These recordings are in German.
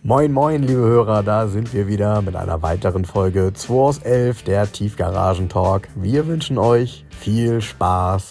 Moin moin liebe Hörer, da sind wir wieder mit einer weiteren Folge 2 aus 11, der Tiefgaragen-Talk. Wir wünschen euch viel Spaß.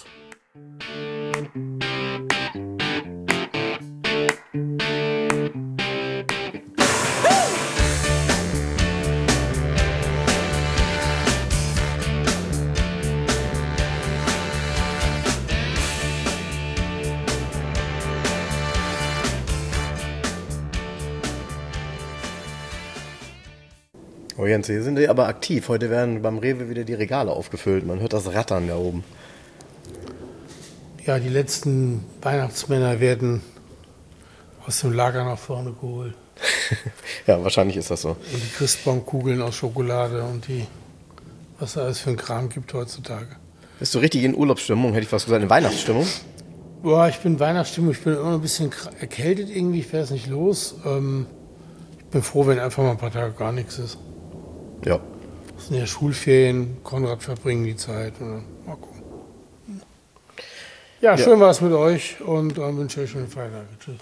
Oh Jens, hier sind wir aber aktiv. Heute werden beim Rewe wieder die Regale aufgefüllt. Man hört das Rattern da oben. Ja, die letzten Weihnachtsmänner werden aus dem Lager nach vorne geholt. Ja, wahrscheinlich ist das so. Und die Christbaumkugeln aus Schokolade und was da alles für ein Kram gibt heutzutage. Bist du richtig in Urlaubsstimmung, hätte ich fast gesagt, in Weihnachtsstimmung? Boah, ich bin in Weihnachtsstimmung, ich bin immer noch ein bisschen erkältet irgendwie, ich werde es nicht los. Ich bin froh, wenn einfach mal ein paar Tage gar nichts ist. Ja. Das sind ja Schulferien, Konrad verbringen die Zeit. Und mal gucken. Ja, schön war es mit euch und dann wünsche ich euch schöne Feiertage. Tschüss.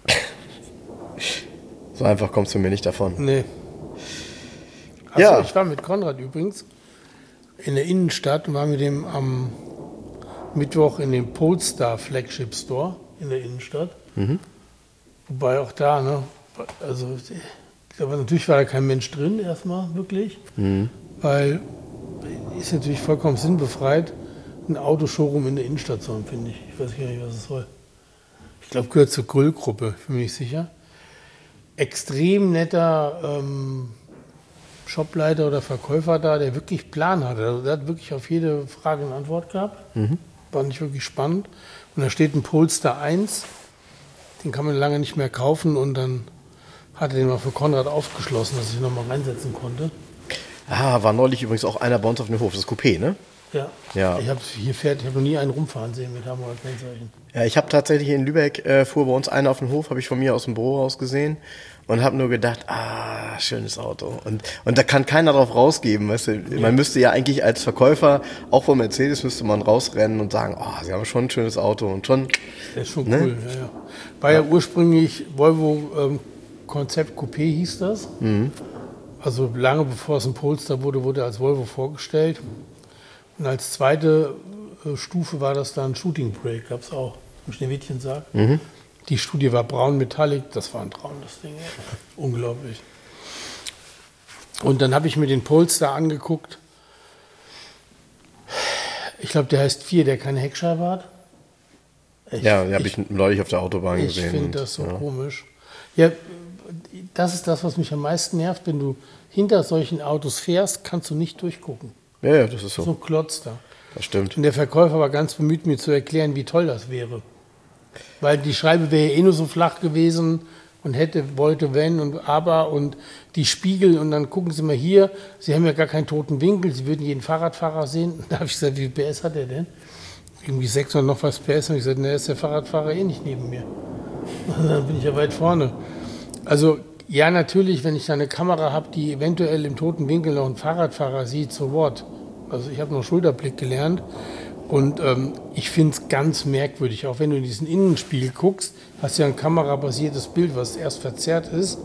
So einfach kommst du mir nicht davon. Nee. Also Ja. Ich war mit Konrad übrigens in der Innenstadt und war mit dem am Mittwoch in dem Polestar Flagship Store in der Innenstadt. Wobei auch da, ne, also aber natürlich war da kein Mensch drin erstmal, wirklich, weil ist natürlich vollkommen sinnbefreit, ein Autoshowroom in der Innenstadt zu haben, finde ich. Ich weiß gar nicht, was es soll. Ich glaube, gehört zur Grüll-Gruppe, bin mir nicht sicher. Extrem netter Shopleiter oder Verkäufer da, der wirklich Plan hatte. Also der hat wirklich auf jede Frage eine Antwort gehabt. War nicht wirklich spannend. Und da steht ein Polestar 1, den kann man lange nicht mehr kaufen und dann hat er den mal für Konrad aufgeschlossen, dass ich nochmal reinsetzen konnte. Ah, war neulich übrigens auch einer bei uns auf dem Hof, das Coupé, ne? Ja. Ich habe noch nie einen rumfahren sehen mit Hamburger Kennzeichen. Ja, ich habe tatsächlich in Lübeck, fuhr bei uns einer auf den Hof, habe ich von mir aus dem Büro raus gesehen und habe nur gedacht, schönes Auto. Und da kann keiner drauf rausgeben, weißt du. Man müsste ja eigentlich als Verkäufer, auch von Mercedes, müsste man rausrennen und sagen, sie haben schon ein schönes Auto und schon. Das ist schon cool, ja. War ja ursprünglich Volvo Konzept Coupé hieß das. Also lange bevor es ein Polestar wurde er als Volvo vorgestellt. Und als zweite Stufe war das dann Shooting Brake, gab es auch, im Schneewittchen sagt. Die Studie war braun Metallic, das war ein Traum, das Ding. Unglaublich. Und dann habe ich mir den Polestar angeguckt. Ich glaube, der heißt 4, der keine Heckscheibe hat. Den habe ich neulich auf der Autobahn gesehen. Ich finde das so komisch. Ja, das ist das, was mich am meisten nervt. Wenn du hinter solchen Autos fährst, kannst du nicht durchgucken. Ja, das ist so. So ein Klotz da. Das stimmt. Und der Verkäufer war ganz bemüht, mir zu erklären, wie toll das wäre. Weil die Scheibe wäre ja nur so flach gewesen und wollte, wenn und aber und die Spiegel und dann gucken Sie mal hier, Sie haben ja gar keinen toten Winkel, Sie würden jeden Fahrradfahrer sehen. Da habe ich gesagt, wie viel PS hat der denn? Irgendwie 600 noch was PS. Und ich gesagt, ist der Fahrradfahrer eh nicht neben mir. Und dann bin ich ja weit vorne. Also ja, natürlich, wenn ich da eine Kamera habe, die eventuell im toten Winkel noch einen Fahrradfahrer sieht, so what? Also ich habe noch Schulterblick gelernt und ich finde es ganz merkwürdig, auch wenn du in diesen Innenspiegel guckst, hast du ja ein kamerabasiertes Bild, was erst verzerrt ist.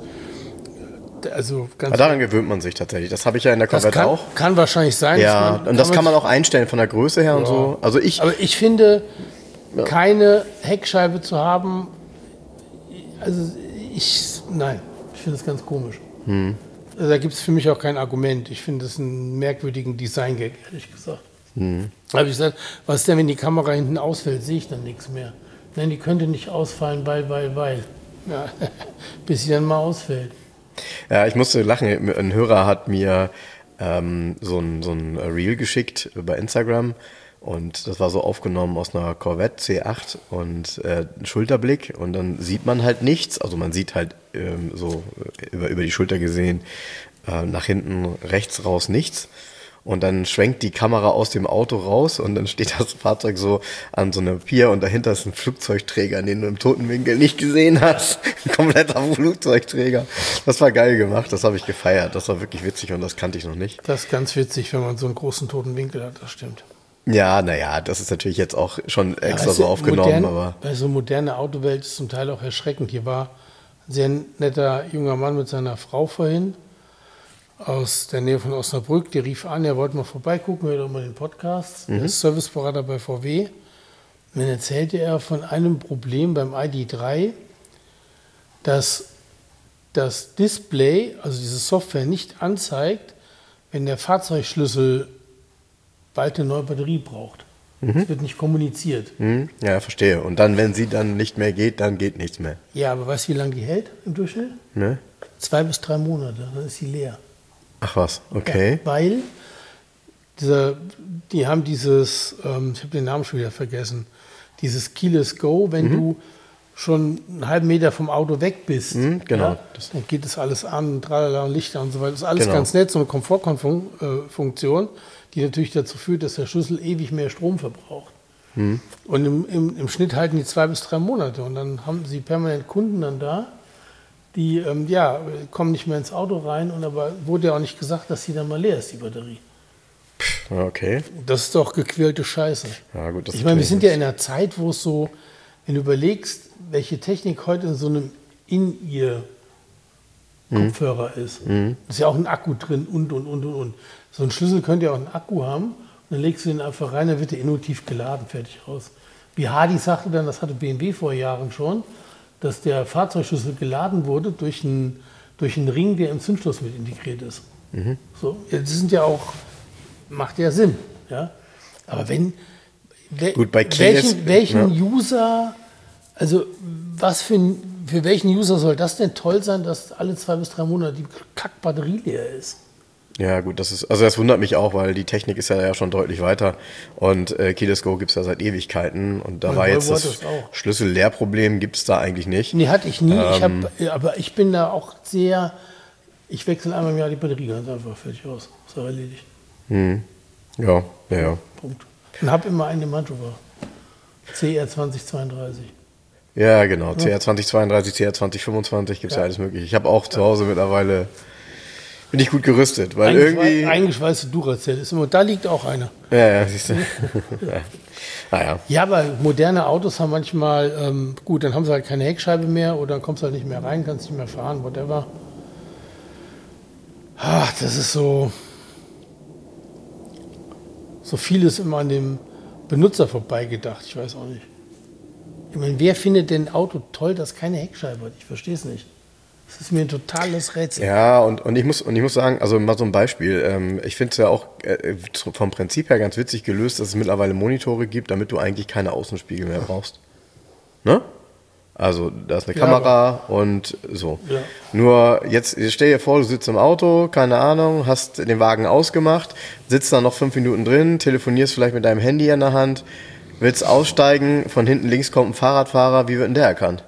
Also ganz daran gewöhnt man sich tatsächlich. Das habe ich ja in der Corvette auch. Kann wahrscheinlich sein. Ja, und das kann man auch einstellen von der Größe her und so. Also aber ich finde, keine Heckscheibe zu haben, also nein, ich finde das ganz komisch. Also da gibt es für mich auch kein Argument. Ich finde das einen merkwürdigen Design-Gag, ehrlich gesagt. Da habe ich gesagt, was ist denn, wenn die Kamera hinten ausfällt, sehe ich dann nichts mehr. Nein, die könnte nicht ausfallen, weil. Ja, bis sie dann mal ausfällt. Ja, ich musste lachen. Ein Hörer hat mir so ein Reel geschickt bei Instagram und das war so aufgenommen aus einer Corvette C8 und ein Schulterblick und dann sieht man halt nichts. Also man sieht halt so über die Schulter gesehen nach hinten rechts raus nichts. Und dann schwenkt die Kamera aus dem Auto raus und dann steht das Fahrzeug so an so einer Pier und dahinter ist ein Flugzeugträger, den du im toten Winkel nicht gesehen hast. Ein kompletter Flugzeugträger. Das war geil gemacht, das habe ich gefeiert. Das war wirklich witzig und das kannte ich noch nicht. Das ist ganz witzig, wenn man so einen großen toten Winkel hat, das stimmt. Ja, naja, das ist natürlich jetzt auch schon extra so aufgenommen. Aber so moderne Autowelt ist zum Teil auch erschreckend. Hier war Sehr netter junger Mann mit seiner Frau vorhin aus der Nähe von Osnabrück. Die rief an, er wollte mal vorbeigucken, hört auch mal den Podcast. Er ist Serviceberater bei VW. Und dann erzählte er von einem Problem beim ID.3, dass das Display, also diese Software, nicht anzeigt, wenn der Fahrzeugschlüssel bald eine neue Batterie braucht. Es wird nicht kommuniziert. Ja, verstehe. Und dann, wenn sie dann nicht mehr geht, dann geht nichts mehr. Ja, aber weißt du, wie lange die hält im Durchschnitt? Ne? 2 bis 3 Monate, dann ist sie leer. Ach was, okay. Ja, weil die haben dieses, ich habe den Namen schon wieder vergessen, dieses Keyless Go, wenn du schon einen halben Meter vom Auto weg bist, genau. ja, dann geht das alles an, tralala und Lichter und so weiter. Das ist alles Genau. ganz nett, so eine Komfortfunktion, die natürlich dazu führt, dass der Schlüssel ewig mehr Strom verbraucht. Und im Schnitt halten die 2 bis 3 Monate. Und dann haben sie permanent Kunden dann da, die kommen nicht mehr ins Auto rein. Und aber wurde ja auch nicht gesagt, dass sie dann mal leer ist, die Batterie. Okay. Das ist doch gequälte Scheiße. Ja, gut, das Ich meine, wir ist sind ja in einer Zeit, wo es so, wenn du überlegst, welche Technik heute in so einem In-Ear-Kopfhörer ist. Ist ja auch ein Akku drin und. So ein Schlüssel könnte ja auch einen Akku haben. Und dann legst du den einfach rein, dann wird der intuitiv geladen, fertig raus. Wie Hardy sagte dann, das hatte BMW vor Jahren schon, dass der Fahrzeugschlüssel geladen wurde durch einen Ring, der im Zündschloss mit integriert ist. So, ja, das sind ja auch, macht ja Sinn. Ja? Aber Gut, bei Keyless, welchen User, also für welchen User soll das denn toll sein, dass alle 2 bis 3 Monate die Kackbatterie leer ist? Ja, gut, das wundert mich auch, weil die Technik ist ja schon deutlich weiter und Keyless Go gibt es ja seit Ewigkeiten und da war jetzt das Schlüssel-Leerproblem gibt es da eigentlich nicht. Nee, hatte ich nie. Aber ich bin da auch sehr, ich wechsle einmal im Jahr die Batterie ganz einfach, fertig aus. Ist auch erledigt. Ja. Punkt. Und habe immer eine Mantua. CR 2032. Ja, genau. CR 2032, CR 2025 gibt es ja alles mögliche. Ich habe auch zu Hause mittlerweile, bin ich gut gerüstet, weil irgendwie... Eingeschweißte Duracell ist immer, da liegt auch einer. Ja, siehst du. Naja. Ja, aber moderne Autos haben manchmal, gut, dann haben sie halt keine Heckscheibe mehr oder dann kommst du halt nicht mehr rein, kannst nicht mehr fahren, whatever. Ach, das ist so vieles immer an dem Benutzer vorbeigedacht, ich weiß auch nicht. Ich meine, wer findet denn ein Auto toll, das keine Heckscheibe hat? Ich verstehe es nicht. Das ist mir ein totales Rätsel. Ja, und ich muss sagen, also mal so ein Beispiel. Ich finde es ja auch vom Prinzip her ganz witzig gelöst, dass es mittlerweile Monitore gibt, damit du eigentlich keine Außenspiegel mehr brauchst. Ne? Also da ist eine Kamera und so. Ja. Nur jetzt stell dir vor, du sitzt im Auto, keine Ahnung, hast den Wagen ausgemacht, sitzt da noch 5 Minuten drin, telefonierst vielleicht mit deinem Handy in der Hand, willst aussteigen, von hinten links kommt ein Fahrradfahrer, wie wird denn der erkannt?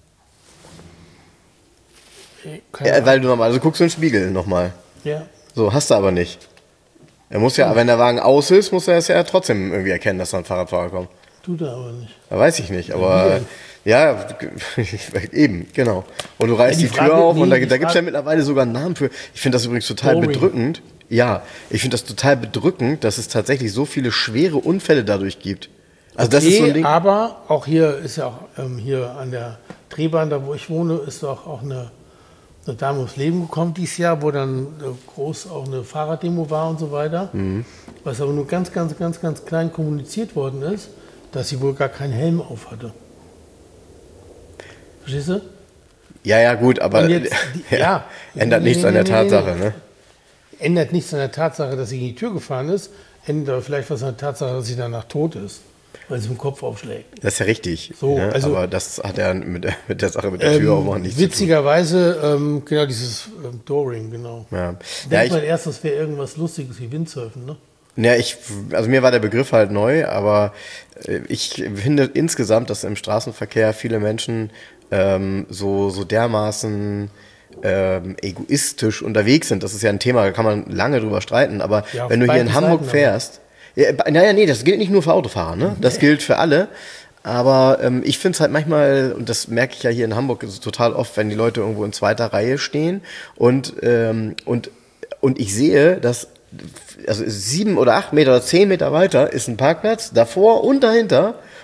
Ja, weil du nochmal, also guckst du in den Spiegel nochmal. Ja. So, hast du aber nicht. Er muss ja, wenn der Wagen aus ist, muss er es ja trotzdem irgendwie erkennen, dass da ein Fahrradfahrer kommt. Tut er aber nicht. Da weiß ich nicht, aber ja, eben, genau. Und du reißt die Tür auf und da gibt es ja mittlerweile sogar einen Namen für. Ich finde das übrigens total bedrückend. Ja, ich finde das total bedrückend, dass es tatsächlich so viele schwere Unfälle dadurch gibt. Also das ist so ein Ding. Aber auch hier ist ja auch hier an der Drehbahn, da wo ich wohne, ist auch eine Dame ums Leben gekommen dieses Jahr, wo dann groß auch eine Fahrraddemo war und so weiter. Was aber nur ganz, ganz, ganz, ganz klein kommuniziert worden ist, dass sie wohl gar keinen Helm auf hatte. Verstehst du? Ja, gut, aber ändert nichts an der Tatsache, ne? Ändert nichts an der Tatsache, dass sie in die Tür gefahren ist, ändert aber vielleicht was an der Tatsache, dass sie danach tot ist, weil sie im Kopf aufschlägt. Das ist ja richtig. So, ne? also, aber das hat ja mit der Sache mit der Tür auch nichts zu tun. Witzigerweise, genau dieses Dooring, genau. Ja. Denkt man erst, das wäre irgendwas Lustiges wie Windsurfen, ne? Ja, also mir war der Begriff halt neu, aber ich finde insgesamt, dass im Straßenverkehr viele Menschen so dermaßen egoistisch unterwegs sind. Das ist ja ein Thema, da kann man lange drüber streiten, aber ja, wenn du hier in Hamburg fährst, das gilt nicht nur für Autofahrer, ne? Das gilt für alle. Aber ich finde es halt manchmal, und das merke ich ja hier in Hamburg total oft, wenn die Leute irgendwo in zweiter Reihe stehen und ich sehe, dass also 7 oder 8 Meter oder 10 Meter weiter ist ein Parkplatz, davor und dahinter,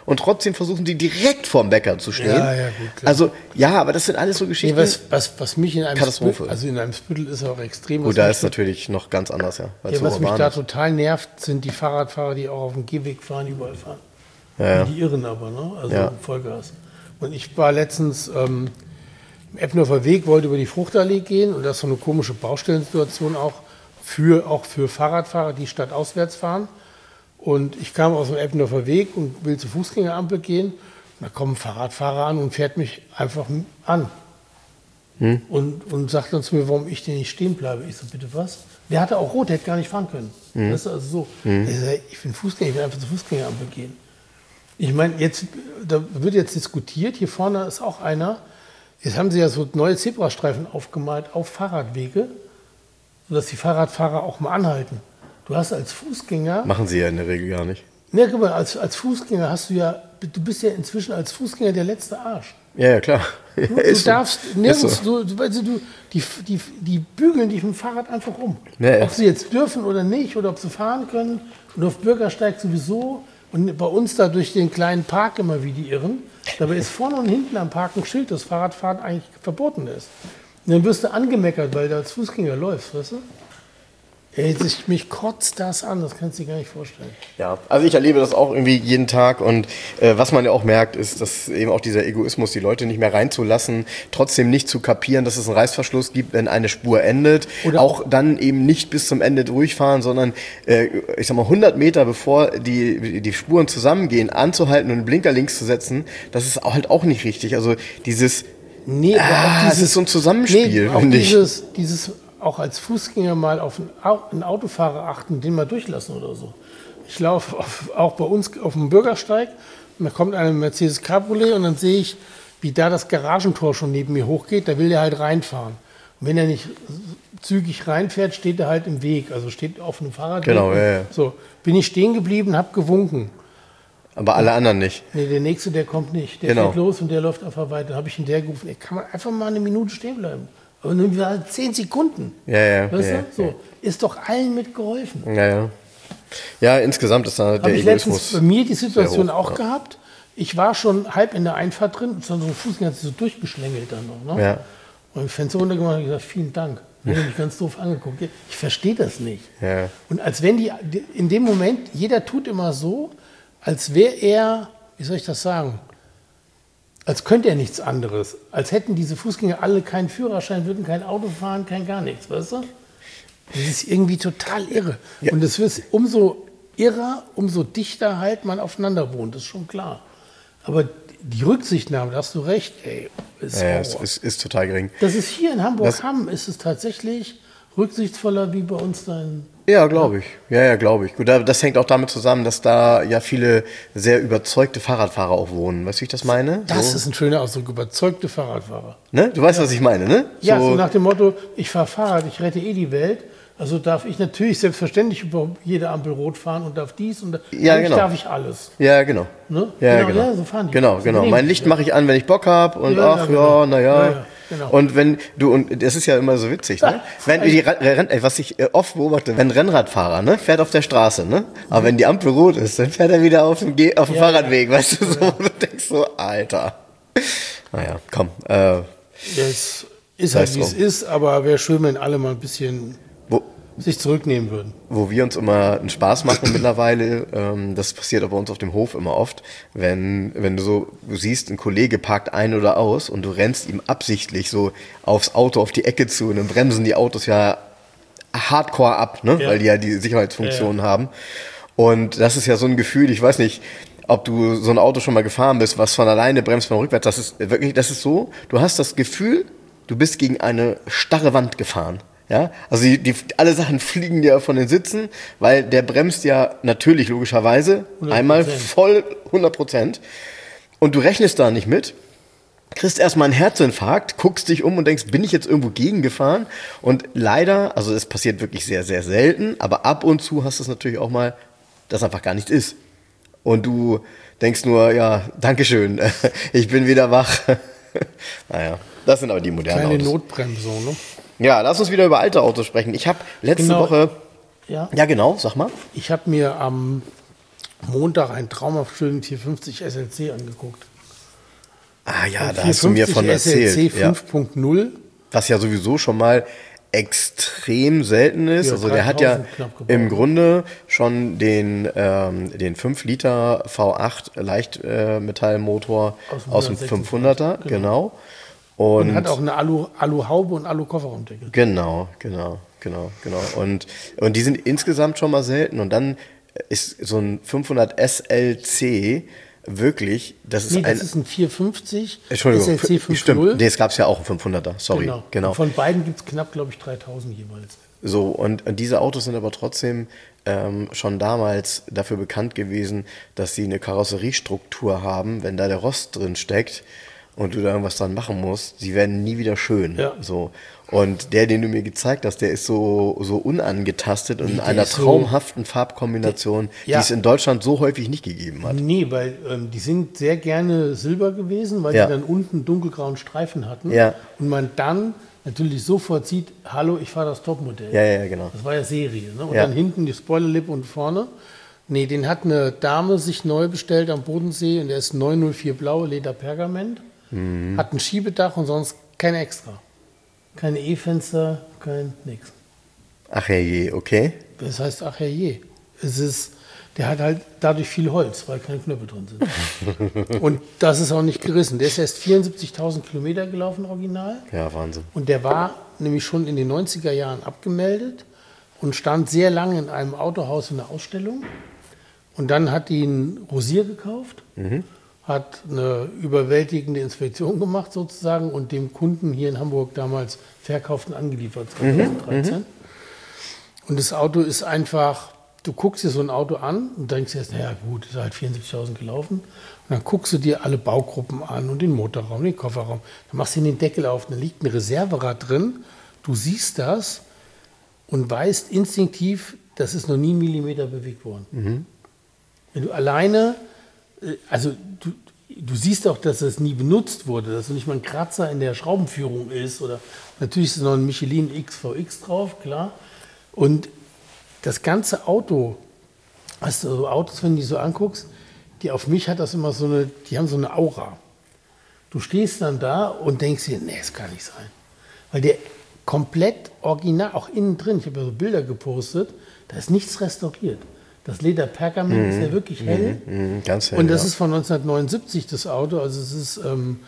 und trotzdem versuchen die direkt vorm Bäcker zu stehen. Ja, gut, klar. Also, ja, aber das sind alles so Geschichten. Was mich in einem Katastrophe. Also in einem Spüttel ist auch extrem. Gut, da ist natürlich noch ganz anders, ja. Was mich da total nervt, sind die Fahrradfahrer, die auch auf dem Gehweg fahren, überall fahren. Ja. Die irren aber, ne? Also Vollgas. Und ich war letztens im Eppendorfer Weg, wollte über die Fruchtallee gehen und das ist so eine komische Baustellensituation auch für Fahrradfahrer, die stadtauswärts fahren. Und ich kam aus dem Eppendorfer Weg und will zur Fußgängerampel gehen. Und da kommt ein Fahrradfahrer an und fährt mich einfach an. Und sagt dann zu mir, warum ich denn nicht stehen bleibe. Ich so, bitte was? Der hatte auch rot, der hätte gar nicht fahren können. Das ist also so. Ich sag, ich bin Fußgänger, ich will einfach zur Fußgängerampel gehen. Ich meine, da wird jetzt diskutiert, hier vorne ist auch einer. Jetzt haben sie ja so neue Zebrastreifen aufgemalt auf Fahrradwege, sodass die Fahrradfahrer auch mal anhalten. Du hast als Fußgänger... Machen sie ja in der Regel gar nicht. Ne, guck mal, als Fußgänger du bist ja inzwischen als Fußgänger der letzte Arsch. Ja, klar. Du darfst nirgends, die bügeln dich mit dem Fahrrad einfach um. Ja. Ob sie jetzt dürfen oder nicht, oder ob sie fahren können. Und auf Bürgersteig sowieso. Und bei uns da durch den kleinen Park immer wie die Irren. Dabei ist vorne und hinten am Park ein Schild, dass Fahrradfahren eigentlich verboten ist. Und dann wirst du angemeckert, weil du als Fußgänger läufst, weißt du? Ey, mich kotzt das an, das kannst du dir gar nicht vorstellen. Ja, also ich erlebe das auch irgendwie jeden Tag und was man ja auch merkt, ist, dass eben auch dieser Egoismus, die Leute nicht mehr reinzulassen, trotzdem nicht zu kapieren, dass es einen Reißverschluss gibt, wenn eine Spur endet. Oder auch dann eben nicht bis zum Ende durchfahren, sondern ich sag mal 100 Meter bevor die Spuren zusammengehen, anzuhalten und einen Blinker links zu setzen, das ist halt auch nicht richtig. Also dieses, es ist so ein Zusammenspiel, finde ich. Dieses auch als Fußgänger mal auf einen Autofahrer achten, den mal durchlassen oder so. Ich laufe auch bei uns auf dem Bürgersteig und da kommt eine Mercedes Cabriolet und dann sehe ich, wie da das Garagentor schon neben mir hochgeht, da will der halt reinfahren. Und wenn er nicht zügig reinfährt, steht er halt im Weg, also steht auf einem Fahrradweg. Genau, ja. So, bin ich stehen geblieben, habe gewunken. Aber alle anderen nicht. Nee, der Nächste, der kommt nicht. Der fährt los und der läuft einfach weiter. Habe ich ihn der gerufen, kann man einfach mal eine Minute stehen bleiben. Aber nur halt 10 Sekunden. Ja. Weißt du? So, ist doch allen mitgeholfen. Ja. Ja, insgesamt ist da der Egoismus. Habe ich letztens bei mir die Situation auch gehabt. Ich war schon halb in der Einfahrt drin, so ein Fußgänger hat sich so durchgeschlängelt dann noch. Ne? Ja. Und ich Fenster runtergemacht und gesagt, vielen Dank. Ich habe mich ganz doof angeguckt. Ich verstehe das nicht. Ja. Und als wenn in dem Moment, jeder tut immer so, als wäre er, wie soll ich das sagen, als könnte er nichts anderes. Als hätten diese Fußgänger alle keinen Führerschein, würden kein Auto fahren, kein gar nichts, weißt du? Das ist irgendwie total irre. Ja. Und es wird umso irrer, umso dichter halt man aufeinander wohnt, das ist schon klar. Aber die Rücksichtnahme, da hast du recht, ey, ist total gering. Das ist hier in Hamburg-Hamm, ist es tatsächlich rücksichtsvoller wie bei uns dann. Ja, glaube ich. Ja, glaube ich. Gut, das hängt auch damit zusammen, dass da ja viele sehr überzeugte Fahrradfahrer auch wohnen. Weißt du, wie ich das meine? Das ist ein schöner Ausdruck, überzeugte Fahrradfahrer. Ne? Du weißt, was ich meine, ne? Ja, so nach dem Motto, ich fahre Fahrrad, ich rette die Welt. Also darf ich natürlich selbstverständlich über jede Ampel rot fahren und darf dies und darf ich alles. Ja, genau. Ne? Ja, genau. Ja, so fahren die. Genau. Mein Licht mache ich an, wenn ich Bock habe und genau. Genau. Und wenn du, und das ist ja immer so witzig, ne? Was ich oft beobachte, wenn ein Rennradfahrer, ne, fährt auf der Straße, ne? Aber wenn die Ampel rot ist, dann fährt er wieder auf dem Fahrradweg, weißt du, so, wo du denkst so, Alter. Naja, komm. Das ist halt, wie es ist, aber wäre schön, wenn alle mal ein bisschen sich zurücknehmen würden. Wo wir uns immer einen Spaß machen mittlerweile, das passiert aber bei uns auf dem Hof immer oft, wenn du siehst, ein Kollege parkt ein oder aus und du rennst ihm absichtlich so aufs Auto, auf die Ecke zu und dann bremsen die Autos ja hardcore ab, ne? Ja. Weil die ja die Sicherheitsfunktionen haben. Und das ist ja so ein Gefühl, ich weiß nicht, ob du so ein Auto schon mal gefahren bist, was von alleine bremst beim Rückwärts, das ist so, du hast das Gefühl, du bist gegen eine starre Wand gefahren. Ja, also alle Sachen fliegen dir von den Sitzen, weil der bremst ja natürlich logischerweise 100%. Einmal voll 100%. Und du rechnest da nicht mit, kriegst erstmal einen Herzinfarkt, guckst dich um und denkst, bin ich jetzt irgendwo gegengefahren? Und leider, also es passiert wirklich sehr, sehr selten, aber ab und zu hast du es natürlich auch mal, dass einfach gar nichts ist. Und du denkst nur, ja, Dankeschön, ich bin wieder wach. Naja, das sind aber die modernen Autos. Kleine Notbremsung, ne? Ja, lass uns wieder über alte Autos sprechen. Ich habe letzte Woche... Ja, genau, sag mal. Ich habe mir am Montag einen traumhaft schönen 450 SLC angeguckt. Ah ja, da hast du mir von erzählt. SLC 5.0. Was ja sowieso schon mal extrem selten ist. Ja, also der hat ja im Grunde schon den 5 Liter V8 Leichtmetallmotor aus dem 500er, genau. Und hat auch eine Aluhaube und Alu-Kofferraumdeckel. Genau. Und die sind insgesamt schon mal selten. Und dann ist so ein 500 SLC wirklich, das ist das ist ein 450 Entschuldigung, SLC 5.0. Stimmt, es gab es ja auch ein 500er, sorry. Genau. Von beiden gibt es knapp, glaube ich, 3000 jeweils. So, und diese Autos sind aber trotzdem schon damals dafür bekannt gewesen, dass sie eine Karosseriestruktur haben, wenn da der Rost drin steckt und du da irgendwas dran machen musst, sie werden nie wieder schön. Ja. So. Und den du mir gezeigt hast, der ist so unangetastet und in einer traumhaften Farbkombination, die es in Deutschland so häufig nicht gegeben hat. Nee, weil die sind sehr gerne silber gewesen, weil die dann unten dunkelgrauen Streifen hatten. Ja. Und man dann natürlich sofort sieht, hallo, ich fahre das Topmodell. Ja, genau. Das war ja Serie. Ne? Und dann hinten die Spoilerlip und vorne. Nee, den hat eine Dame sich neu bestellt am Bodensee und der ist 904 blau, Lederpergament. Hat ein Schiebedach und sonst kein Extra. Keine E-Fenster, kein nix. Ach herrje, okay. Das heißt, ach herrje. Der hat halt dadurch viel Holz, weil keine Knöpfe drin sind. Und das ist auch nicht gerissen. Der ist erst 74.000 Kilometer gelaufen, original. Ja, Wahnsinn. Und der war nämlich schon in den 90er Jahren abgemeldet und stand sehr lange in einem Autohaus in der Ausstellung. Und dann hat ihn Rosier gekauft. Hat eine überwältigende Inspektion gemacht sozusagen und dem Kunden hier in Hamburg damals verkauft und angeliefert 2013. Und das Auto ist einfach, du guckst dir so ein Auto an und denkst erst, naja gut, ist halt 74.000 gelaufen. Und dann guckst du dir alle Baugruppen an und den Motorraum, den Kofferraum. Dann machst du den Deckel auf, dann liegt ein Reserverad drin. Du siehst das und weißt instinktiv, das ist noch nie ein Millimeter bewegt worden. Wenn du alleine... Also du siehst auch, dass das nie benutzt wurde, dass nicht mal ein Kratzer in der Schraubenführung ist. Oder natürlich ist noch ein Michelin XVX drauf, klar. Und das ganze Auto, also so Autos, wenn du die so anguckst, die auf mich hat das immer die haben so eine Aura. Du stehst dann da und denkst dir, nee, das kann nicht sein. Weil der komplett original, auch innen drin, ich habe ja so Bilder gepostet, da ist nichts restauriert. Das Lederpergament ist ja wirklich hell. Ganz hell. Und das ist von 1979, das Auto. Also es ist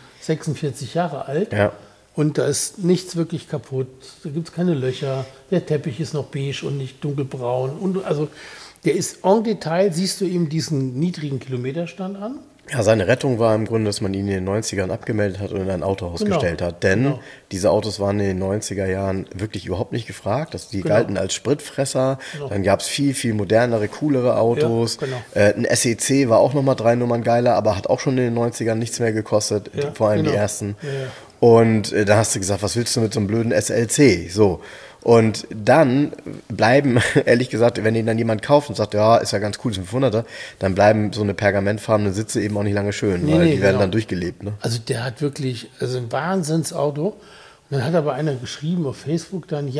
46 Jahre alt. Ja. Und da ist nichts wirklich kaputt. Da gibt es keine Löcher. Der Teppich ist noch beige und nicht dunkelbraun. Und also der ist en Detail, siehst du ihm diesen niedrigen Kilometerstand an. Ja, seine Rettung war im Grunde, dass man ihn in den 90ern abgemeldet hat und in ein Autohaus gestellt hat. Denn diese Autos waren in den 90er Jahren wirklich überhaupt nicht gefragt. Die galten als Spritfresser. Dann gab es viel, viel modernere, coolere Autos. Ein SEC war auch nochmal 3 Nummern geiler, aber hat auch schon in den 90ern nichts mehr gekostet. Vor allem die ersten. Und da hast du gesagt, was willst du mit so einem blöden SLC? So. Und dann bleiben, ehrlich gesagt, wenn den dann jemand kauft und sagt, ja, ist ja ganz cool, ist ein 500er, dann bleiben so eine pergamentfarbene Sitze eben auch nicht lange schön, weil die werden dann durchgelebt. Ne? Also der hat wirklich ein Wahnsinnsauto. Und dann hat aber einer geschrieben auf Facebook dann,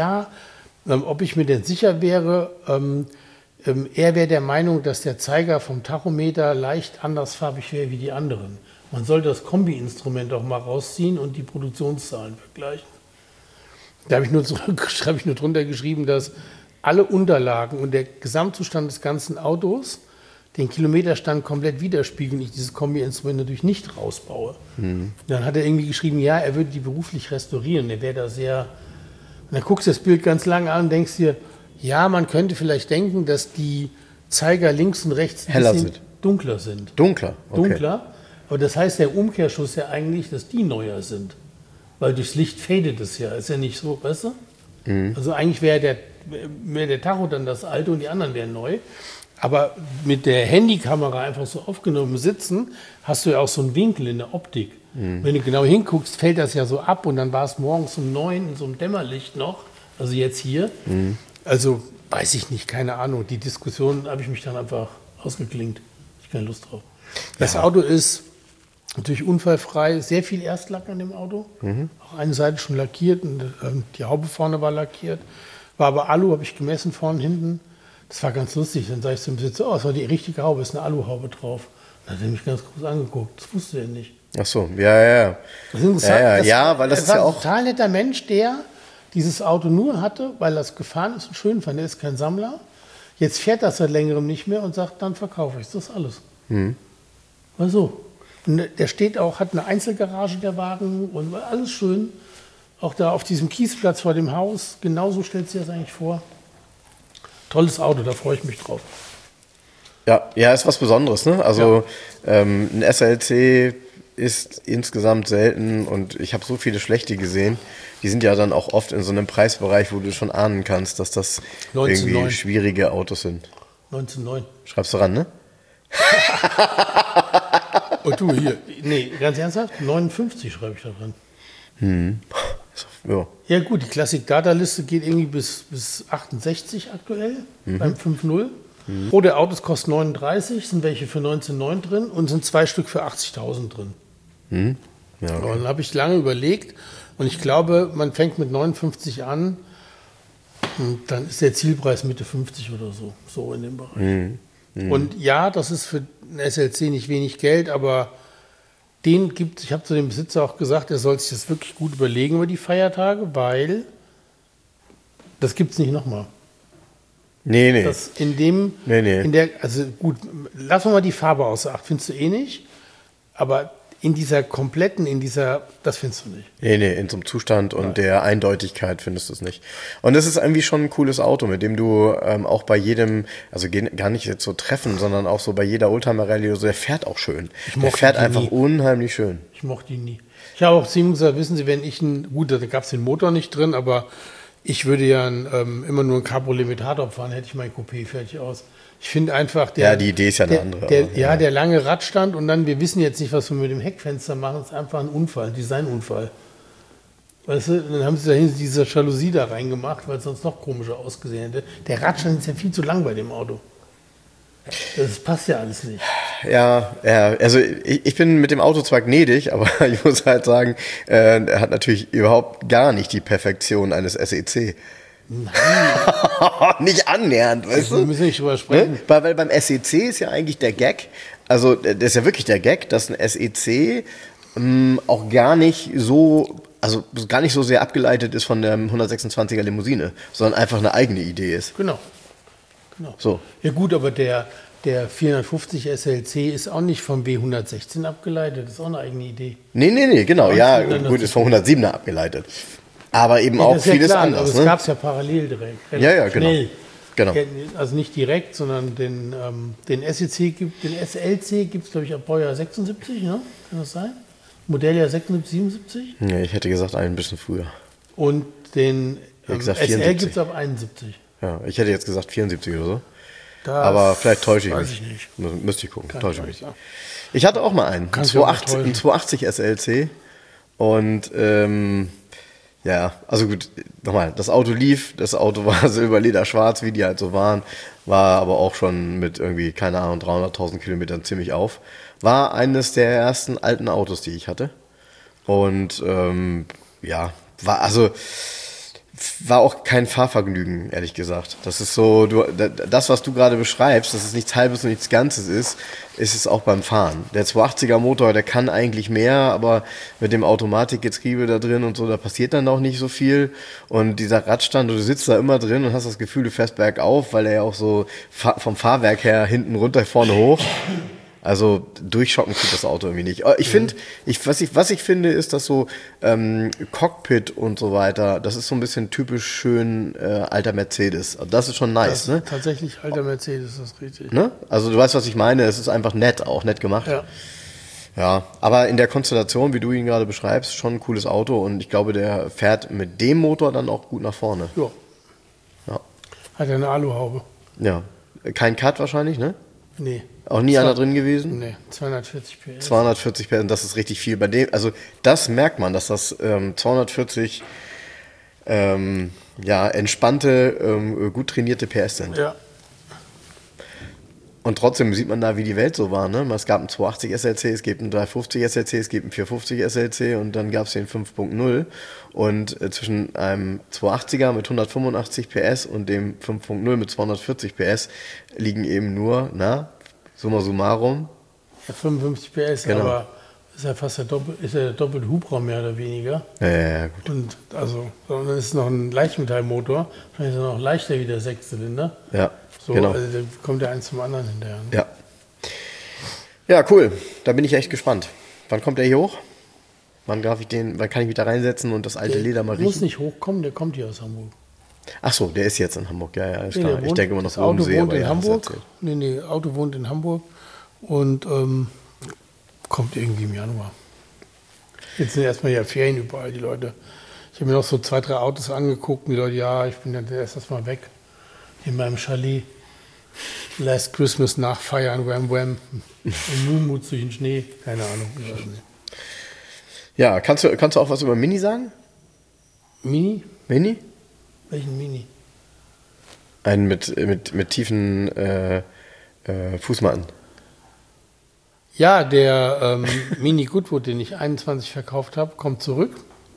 ob ich mir denn sicher wäre, er wäre der Meinung, dass der Zeiger vom Tachometer leicht andersfarbig wäre wie die anderen. Man sollte das Kombi-Instrument auch mal rausziehen und die Produktionszahlen vergleichen. Da habe ich nur drunter geschrieben, dass alle Unterlagen und der Gesamtzustand des ganzen Autos den Kilometerstand komplett widerspiegeln, ich dieses Kombi-Instrument natürlich nicht rausbaue. Dann hat er irgendwie geschrieben, er würde die beruflich restaurieren. Er wäre da sehr... Und dann guckst du das Bild ganz lange an und denkst dir, man könnte vielleicht denken, dass die Zeiger links und rechts ein bisschen dunkler sind. Dunkler? Okay. Dunkler. Aber das heißt der Umkehrschluss ja eigentlich, dass die neuer sind. Weil durchs Licht fadet es ja. Ist ja nicht so, weißt du? Also eigentlich wäre der Tacho dann das alte und die anderen wären neu. Aber mit der Handykamera einfach so aufgenommen sitzen, hast du ja auch so einen Winkel in der Optik. Wenn du genau hinguckst, fällt das ja so ab und dann war es morgens um 9 in so einem Dämmerlicht noch. Also jetzt hier. Also weiß ich nicht, keine Ahnung. Die Diskussion habe ich mich dann einfach ausgeklinkt. Ich habe keine Lust drauf. Das Auto ist natürlich unfallfrei, sehr viel Erstlack an dem Auto. Auch eine Seite schon lackiert und die Haube vorne war lackiert. War aber Alu, habe ich gemessen, vorne, hinten. Das war ganz lustig. Dann sag ich zum Besitzer, oh, das war die richtige Haube, ist eine Aluhaube drauf. Dann hat er mich ganz groß angeguckt. Das wusste er nicht. Ach so, ja. Das ist interessant. Ja, weil das ist ja auch... ein total netter Mensch, der dieses Auto nur hatte, weil er es gefahren ist und schön fand. Er ist kein Sammler. Jetzt fährt das seit längerem nicht mehr und sagt, dann verkaufe ich es. Das ist alles. War so. Und der steht auch, hat eine Einzelgarage, der Wagen, und alles schön. Auch da auf diesem Kiesplatz vor dem Haus. Genauso stellt sich das eigentlich vor. Tolles Auto, da freue ich mich drauf. Ja, ist was Besonderes, ne? Also ein SLC ist insgesamt selten und ich habe so viele schlechte gesehen. Die sind ja dann auch oft in so einem Preisbereich, wo du schon ahnen kannst, dass das 19,9. irgendwie schwierige Autos sind. 19,9. Schreibst du ran, ne? Und du hier, nee, ganz ernsthaft, 59 schreibe ich da dran. Ja. Ja gut, die Classic-Data-Liste geht irgendwie bis 68 aktuell beim 5.0. Pro der Autos kostet 39, sind welche für 19,9 drin und sind 2 Stück für 80.000 drin. Ja, okay. Und dann habe ich lange überlegt und ich glaube, man fängt mit 59 an und dann ist der Zielpreis Mitte 50 oder so in dem Bereich. Und ja, das ist für ein SLC nicht wenig Geld, aber ich habe zu dem Besitzer auch gesagt, er soll sich das wirklich gut überlegen über die Feiertage, weil das gibt es nicht nochmal. Nee. Das also gut, lassen wir mal die Farbe außer Acht, findest du eh nicht, aber in dieser kompletten, das findest du nicht. Nee, in so einem Zustand und der Eindeutigkeit findest du es nicht. Und das ist irgendwie schon ein cooles Auto, mit dem du auch bei jedem, also gar nicht jetzt so treffen, sondern auch so bei jeder Oldtimer-Rallye oder so, der fährt auch schön. Der fährt einfach unheimlich schön. Ich mochte ihn nie. Ich habe auch zu ihm gesagt, wissen Sie, wenn ich gut, da gab es den Motor nicht drin, aber ich würde ja immer nur ein Cabriolet-Tatop fahren, hätte ich mein Coupé fertig aus. Ich finde einfach, die Idee ist ja eine andere. Der lange Radstand und dann, wir wissen jetzt nicht, was wir mit dem Heckfenster machen, ist einfach ein Unfall, ein Designunfall. Weißt du, dann haben sie da diese Jalousie da reingemacht, weil es sonst noch komischer ausgesehen hätte. Der Radstand ist ja viel zu lang bei dem Auto. Das passt ja alles nicht. Ja, also ich bin mit dem Auto zwar gnädig, aber ich muss halt sagen, er hat natürlich überhaupt gar nicht die Perfektion eines SEC. Nein. Nicht annähernd, weißt du? Wir müssen nicht drüber sprechen. Ne? Weil beim SEC ist ja eigentlich der Gag, also das ist ja wirklich der Gag, dass ein SEC auch gar nicht so sehr abgeleitet ist von der 126er Limousine, sondern einfach eine eigene Idee ist. Genau. So. Ja gut, aber der 450 SLC ist auch nicht vom W116 abgeleitet, das ist auch eine eigene Idee. Nee, genau, ja, gut, ist vom 107er abgeleitet. Aber eben auch vieles anderes. Aber das gab es ja parallel direkt. Ja, genau. Genau. Also nicht direkt, sondern den SLC gibt es, glaube ich, ab Baujahr 76, ne? Kann das sein? Modelljahr 76, 77? Nee, ich hätte gesagt, ein bisschen früher. Und den SL gibt es ab 71. Ja, ich hätte jetzt gesagt 74 oder so. Aber vielleicht täusche ich mich. Weiß ich nicht. Müsste ich gucken. Täusche mich. Ich hatte auch mal einen 280 SLC. Und ja, also gut, nochmal, das Auto lief, das Auto war silberlederschwarz, wie die halt so waren, war aber auch schon mit irgendwie, keine Ahnung, 300.000 Kilometern ziemlich auf. War eines der ersten alten Autos, die ich hatte. Und ja, war auch kein Fahrvergnügen, ehrlich gesagt. Das ist so, das, was du gerade beschreibst, dass es nichts Halbes und nichts Ganzes ist es auch beim Fahren. Der 280er Motor, der kann eigentlich mehr, aber mit dem Automatikgetriebe da drin und so, da passiert dann auch nicht so viel. Und dieser Radstand, du sitzt da immer drin und hast das Gefühl, du fährst bergauf, weil er ja auch so vom Fahrwerk her hinten runter, vorne hoch. Also durchschocken tut das Auto irgendwie nicht. Ich finde, was ich finde, ist, dass so Cockpit und so weiter, das ist so ein bisschen typisch schön alter Mercedes. Also das ist schon nice, ne? Tatsächlich alter Mercedes, das ist richtig. Ne? Also du weißt, was ich meine. Es ist einfach nett gemacht. Ja, aber in der Konstellation, wie du ihn gerade beschreibst, schon ein cooles Auto und ich glaube, der fährt mit dem Motor dann auch gut nach vorne. Ja. Hat eine Aluhaube. Ja. Kein Cut wahrscheinlich, ne? Nee. Auch nie einer drin gewesen? Nee, 240 PS. 240 PS, das ist richtig viel. Bei dem, also das merkt man, dass das 240 entspannte, gut trainierte PS sind. Ja. Und trotzdem sieht man da, wie die Welt so war. Ne? Es gab einen 280 SLC, es gibt einen 350 SLC, es gibt einen 450 SLC und dann gab es den 5.0. Und zwischen einem 280er mit 185 PS und dem 5.0 mit 240 PS liegen eben nur, summa summarum. Ja, 55 PS, Genau. aber ist ja fast der doppelte Hubraum mehr oder weniger. Ja, gut. Und dann ist es noch ein Leichtmetallmotor, vielleicht ist er noch leichter wie der Sechszylinder. Ja, So, genau. also da kommt der eins zum anderen hinterher. Ne? Ja. Ja, cool. Da bin ich echt gespannt. Wann kommt der hier hoch? Wann kann ich mich da reinsetzen und das alte Leder mal Der muss riechen? nicht hochkommen, der kommt hier aus Hamburg. Ach so, der ist jetzt in Hamburg. Ja, ist Nee, klar. der Ich wohnt- denke immer noch das Auto Bodensee, wohnt aber in ja, Hamburg. hast du erzählt. Nee, Auto wohnt in Hamburg und kommt irgendwie im Januar. Jetzt sind erstmal ja Ferien überall, die Leute. Ich habe mir noch so 2, 3 Autos angeguckt und die Leute, ja, ich bin dann erst mal weg in meinem Chalet. Last Christmas nachfeiern, Wham Wham. Und Mumut durch den Schnee, keine Ahnung. Ich weiß nicht. Ja, kannst du auch was über Mini sagen? Mini? Mini? Welchen Mini? Einen mit tiefen Fußmatten. Ja, der Mini Goodwood, den ich 21 verkauft habe, kommt zurück.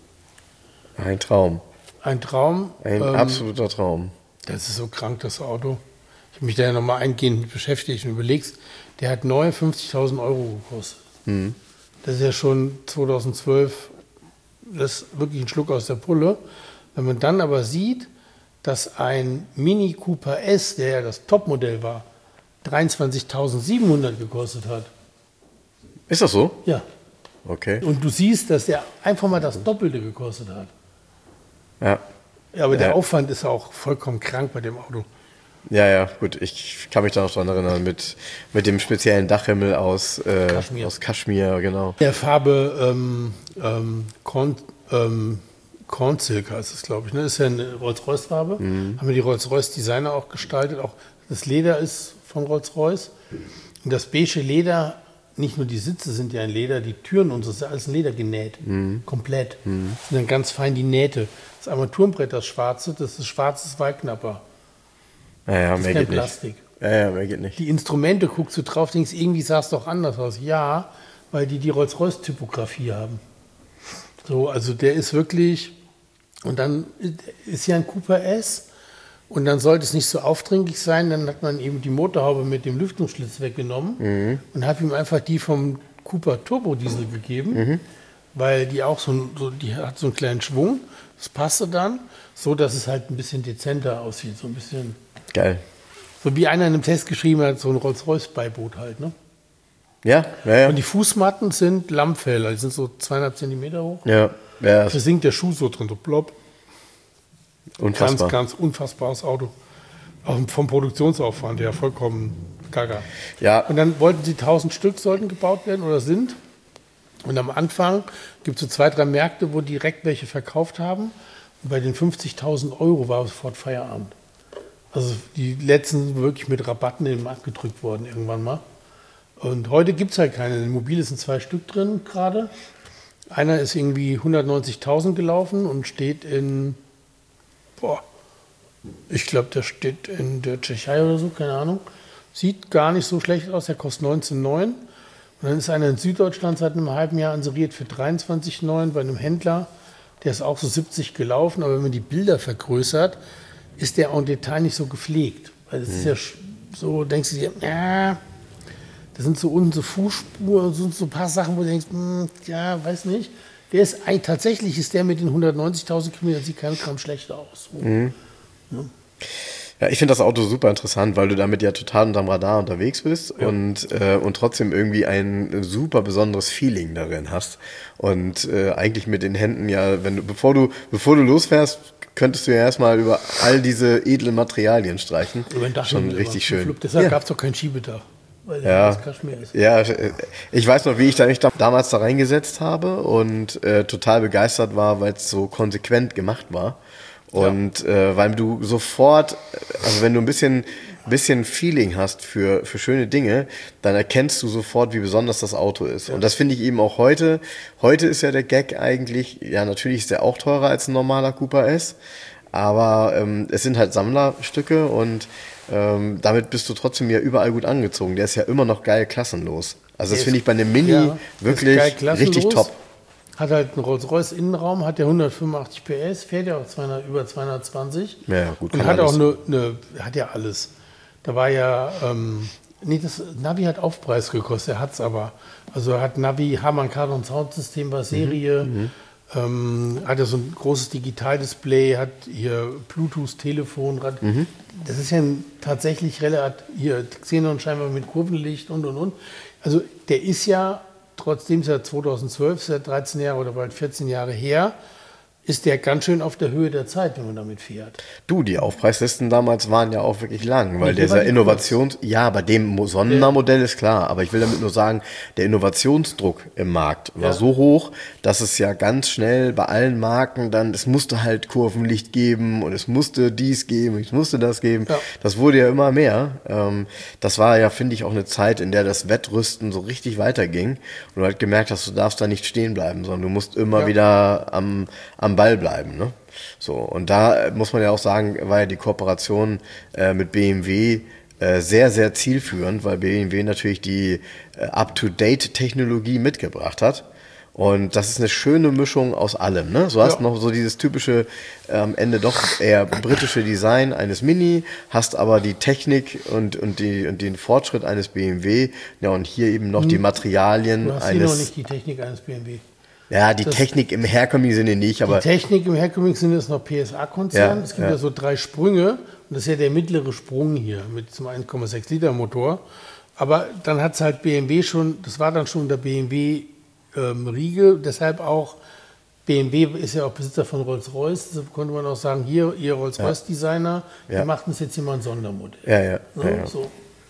Ein Traum. Ein Traum. Ein absoluter Traum. Das ist so krank, das Auto. Ich habe mich da ja nochmal eingehend mit beschäftigt und überlegst, der hat neu 50.000 Euro gekostet. Mhm. Das ist ja schon 2012, das ist wirklich ein Schluck aus der Pulle. Wenn man dann aber sieht, dass ein Mini Cooper S, der ja das Topmodell war, 23.700 gekostet hat. Ist das so? Ja. Okay. Und du siehst, dass der einfach mal das Doppelte gekostet hat. Ja. Ja, aber der Ja. Aufwand ist auch vollkommen krank bei dem Auto. Ja, gut. Ich kann mich da noch dran erinnern mit dem speziellen Dachhimmel aus Kaschmir, genau. Der Farbe Corn Silk heißt es, glaube ich. Ne? Ist ja eine Rolls-Royce-Farbe. Haben wir die Rolls-Royce-Designer auch gestaltet. Auch das Leder ist von Rolls-Royce. Und das beige Leder, nicht nur die Sitze sind ja ein Leder, die Türen und so, ist ja alles in Leder genäht. Komplett. Und dann ganz fein die Nähte. Das Armaturenbrett, das schwarze, das ist schwarzes Wallknapper. Ja, Das ist mehr kein geht nicht. Plastik. Ja, mehr geht nicht. Die Instrumente, guckst du drauf, denkst, irgendwie sah es doch anders aus. Ja, weil die Rolls-Royce-Typografie haben. So, also der ist wirklich, und dann ist ja ein Cooper S und dann sollte es nicht so aufdringlich sein, dann hat man eben die Motorhaube mit dem Lüftungsschlitz weggenommen und hat ihm einfach die vom Cooper Turbodiesel gegeben, weil die auch die hat so einen kleinen Schwung, das passte dann, so dass es halt ein bisschen dezenter aussieht, so ein bisschen, Geil. so wie einer in einem Test geschrieben hat, so ein Rolls-Royce-Beiboot halt, ne? Ja. Und die Fußmatten sind Lammfell, die sind so 2,5 Zentimeter hoch. Ja, Da sinkt der Schuh so drin, so plopp. unfassbar. Ganz unfassbares Auto. Auch vom Produktionsaufwand her vollkommen gaga. Ja. Und dann wollten sie 1000 Stück sollten gebaut werden oder sind. Und am Anfang gibt es so 2, 3 Märkte, wo direkt welche verkauft haben. Und bei den 50.000 Euro war sofort Feierabend. Also die letzten sind wirklich mit Rabatten in den Markt gedrückt worden irgendwann mal. Und heute gibt es halt keine. In Mobile sind 2 Stück drin gerade. Einer ist irgendwie 190.000 gelaufen und steht ich glaube, der steht in der Tschechei oder so, keine Ahnung. Sieht gar nicht so schlecht aus, der kostet 19,9. Und dann ist einer in Süddeutschland seit einem halben Jahr anseriert für 23,9 bei einem Händler. Der ist auch so 70 gelaufen, aber wenn man die Bilder vergrößert, ist der en Detail nicht so gepflegt. Weil das ist ja so, denkst du dir, das sind so unten so Fußspuren, so ein paar Sachen, wo du denkst, ja, weiß nicht. Tatsächlich ist der mit den 190.000 Kilometern, sieht kein Gramm schlechter aus. Ja, ich finde das Auto super interessant, weil du damit ja total unterm Radar unterwegs bist und trotzdem irgendwie ein super besonderes Feeling darin hast. Und eigentlich mit den Händen ja, bevor du losfährst, könntest du ja erstmal über all diese edlen Materialien streichen. Schon richtig schön. Deshalb gab es doch kein Schiebedach. Weil Ja, das Kaschmir ist. ja, ich weiß noch, wie ich mich damals da reingesetzt habe und total begeistert war, weil es so konsequent gemacht war. Und weil du sofort, also wenn du ein bisschen Feeling hast für schöne Dinge, dann erkennst du sofort, wie besonders das Auto ist. Und das finde ich eben auch heute. Heute ist ja der Gag eigentlich, ja, natürlich ist der auch teurer als ein normaler Cooper S. aber es sind halt Sammlerstücke und damit bist du trotzdem ja überall gut angezogen. Der ist ja immer noch geil klassenlos. Also das finde ich bei einem Mini wirklich richtig top. Hat halt einen Rolls-Royce-Innenraum, hat der 185 PS, fährt ja auch über 220. Ja, gut. Und hat auch hat ja alles. Da war ja, das Navi hat Aufpreis gekostet, er hat es aber. Also hat Navi, Harman Kardon Soundsystem, war Serie, hat ja so ein großes Digitaldisplay, hat hier Bluetooth-Telefon. Das ist ja tatsächlich relativ, hier Xenon scheinbar mit Kurvenlicht und. Also der ist ja, trotzdem es ja 2012, seit 13 Jahre oder bald 14 Jahre her, ist der ganz schön auf der Höhe der Zeit, wenn man damit fährt. Du, die Aufpreislisten damals waren ja auch wirklich lang, weil dieser bei dem Sondermodell ist klar, aber ich will damit nur sagen, der Innovationsdruck im Markt war so hoch, dass es ja ganz schnell bei allen Marken dann, es musste halt Kurvenlicht geben und es musste dies geben, es musste das geben. Ja. Das wurde ja immer mehr. Das war ja, finde ich, auch eine Zeit, in der das Wettrüsten so richtig weiterging und du halt gemerkt hast, du darfst da nicht stehen bleiben, sondern du musst immer wieder am Ball bleiben, ne? So, und da muss man ja auch sagen, war ja die Kooperation mit BMW sehr, sehr zielführend, weil BMW natürlich die Up-to-Date-Technologie mitgebracht hat. Und das ist eine schöne Mischung aus allem, ne? So hast noch so dieses typische am Ende doch eher britische Design eines Mini, hast aber die Technik und den Fortschritt eines BMW, ja, und hier eben noch die Materialien du hast hier noch nicht die Technik eines BMW. Ja, die Technik im herkömmlichen Sinne nicht, aber... Die Technik im herkömmlichen Sinne ist noch PSA-Konzern. Es gibt ja so 3 Sprünge und das ist ja der mittlere Sprung hier mit zum 1,6 Liter Motor. Aber dann hat es halt BMW schon, das war dann schon der BMW-Riege, deshalb auch, BMW ist ja auch Besitzer von Rolls-Royce, deshalb konnte man auch sagen, hier, ihr Rolls-Royce-Designer, wir machen uns jetzt hier mal ein Sondermodell. So.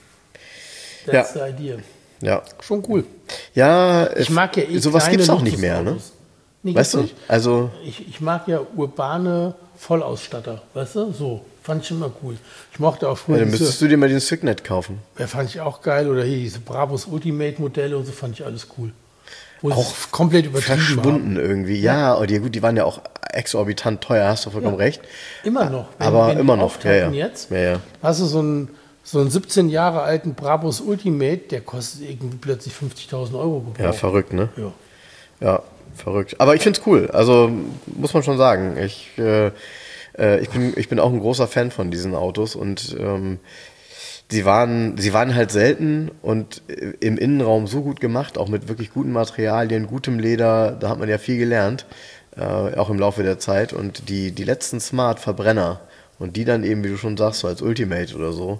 That's the idea. Ja. Schon cool. Ja, ich mag ja sowas gibt es auch nicht mehr, ne? Nee, weißt du? Nicht. Also ich mag ja urbane Vollausstatter, weißt du? So, fand ich immer cool. Ich mochte auch früher. Dann müsstest du dir mal den Signet kaufen. Ja, fand ich auch geil. Oder hier diese Brabus Ultimate Modelle und so, fand ich alles cool. Wo auch komplett übertrieben verschwunden haben. Irgendwie. Ja, und gut, die waren ja auch exorbitant teuer, hast du vollkommen recht. Immer noch. Aber immer noch. Jetzt hast du so einen 17 Jahre alten Brabus Ultimate, der kostet irgendwie plötzlich 50.000 Euro gebraucht. Ja, verrückt, ne? Ja, verrückt. Aber ich find's cool. Also, muss man schon sagen. Ich bin auch ein großer Fan von diesen Autos und sie waren halt selten und im Innenraum so gut gemacht, auch mit wirklich guten Materialien, gutem Leder. Da hat man ja viel gelernt, auch im Laufe der Zeit. Und die letzten Smart-Verbrenner, und die dann eben, wie du schon sagst, so als Ultimate oder so,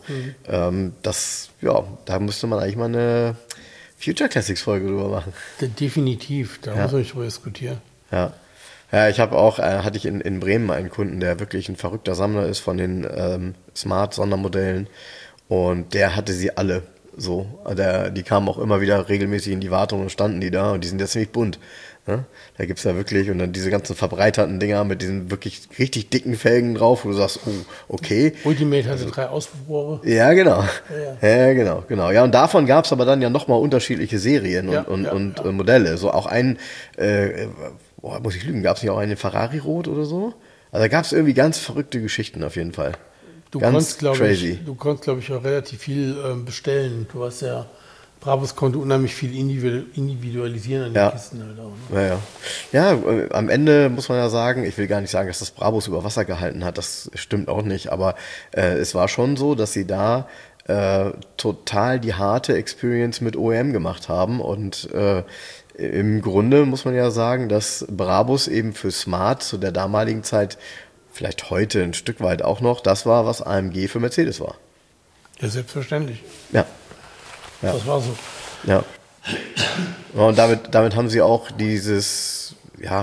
da müsste man eigentlich mal eine Future Classics Folge drüber machen. Definitiv, da muss man nicht drüber diskutieren. Ja, ich habe auch, hatte ich in Bremen einen Kunden, der wirklich ein verrückter Sammler ist von den Smart-Sondermodellen und der hatte sie alle so. Die kamen auch immer wieder regelmäßig in die Wartung und standen die da und die sind ja ziemlich bunt. Ne? Da gibt's ja wirklich, und dann diese ganzen verbreiterten Dinger mit diesen wirklich richtig dicken Felgen drauf, wo du sagst, oh, okay. Ultimate hatte 3 Auspuffrohre. Ja, genau. Ja, genau. Ja, und davon gab's aber dann ja nochmal unterschiedliche Serien und Modelle. So auch muss ich lügen, gab's nicht auch einen Ferrari-Rot oder so? Also da gab's irgendwie ganz verrückte Geschichten auf jeden Fall. Du konntest, glaube ich, auch relativ viel bestellen. Du hast ja... Brabus konnte unheimlich viel individualisieren an den Kisten halt auch. Ne? Ja, am Ende muss man ja sagen, ich will gar nicht sagen, dass das Brabus über Wasser gehalten hat, das stimmt auch nicht, aber es war schon so, dass sie da total die harte Experience mit OEM gemacht haben und im Grunde muss man ja sagen, dass Brabus eben für Smart zu der damaligen Zeit, vielleicht heute ein Stück weit auch noch, das war, was AMG für Mercedes war. Ja, selbstverständlich. Ja. Das war so. Ja. Und damit haben sie auch dieses,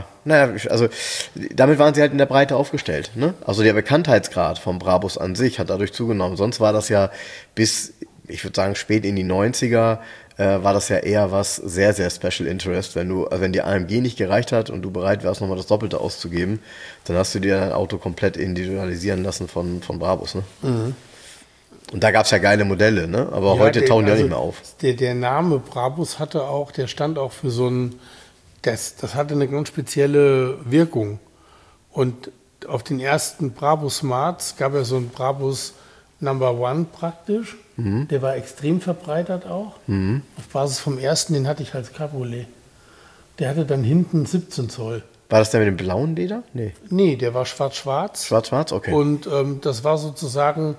damit waren sie halt in der Breite aufgestellt. Ne? Also der Bekanntheitsgrad vom Brabus an sich hat dadurch zugenommen. Sonst war das ja bis, ich würde sagen, spät in die 90er, war das ja eher was sehr, sehr Special Interest. Wenn die AMG nicht gereicht hat und du bereit wärst, nochmal das Doppelte auszugeben, dann hast du dir dein Auto komplett individualisieren lassen von Brabus. Ne? Mhm. Und da gab es ja geile Modelle, ne? Aber heute tauchen die auch nicht mehr auf. Der Name Brabus der stand auch für so ein, das hatte eine ganz spezielle Wirkung. Und auf den ersten Brabus Smarts gab es so einen Brabus Number One praktisch. Der war extrem verbreitert auch. Auf Basis vom ersten, den hatte ich als Cabriolet. Der hatte dann hinten 17 Zoll. War das der mit dem blauen Leder? Nee. Nee, der war schwarz-schwarz. Schwarz-schwarz, okay. Und das war sozusagen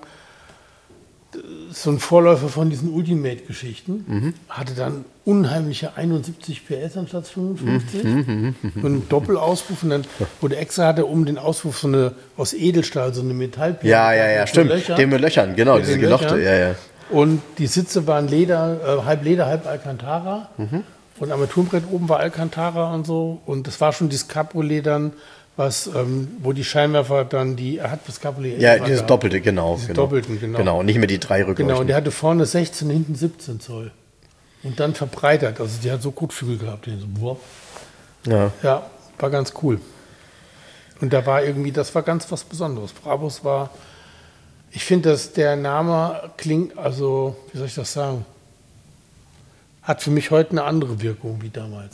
so ein Vorläufer von diesen Ultimate-Geschichten. Hatte dann unheimliche 71 PS anstatt 55. Und einen Doppelauspuff. Und dann wurde extra, hatte um den Auspuff so eine aus Edelstahl, so eine Metallplatte. Ja, stimmt. Den mit Löchern, genau, Mit diese den gelochte, Löchern. ja. Und die Sitze waren halb Leder, halb Alcantara. Und Armaturenbrett oben war Alcantara und so. Und das war schon dieses Cabriolet dann, wo die Scheinwerfer dann, er hat das Cabriolet. Ja, dieses Doppelte, genau. Doppelten, genau. Genau, nicht mehr die 3 Rückleuchten. Genau, und der hatte vorne 16, hinten 17 Zoll. Und dann verbreitert. Also die hat so Kotflügel gehabt. So, ja, war ganz cool. Und da war irgendwie, das war ganz was Besonderes. Brabus war, ich finde, dass der Name klingt, also, wie soll ich das sagen, hat für mich heute eine andere Wirkung wie damals.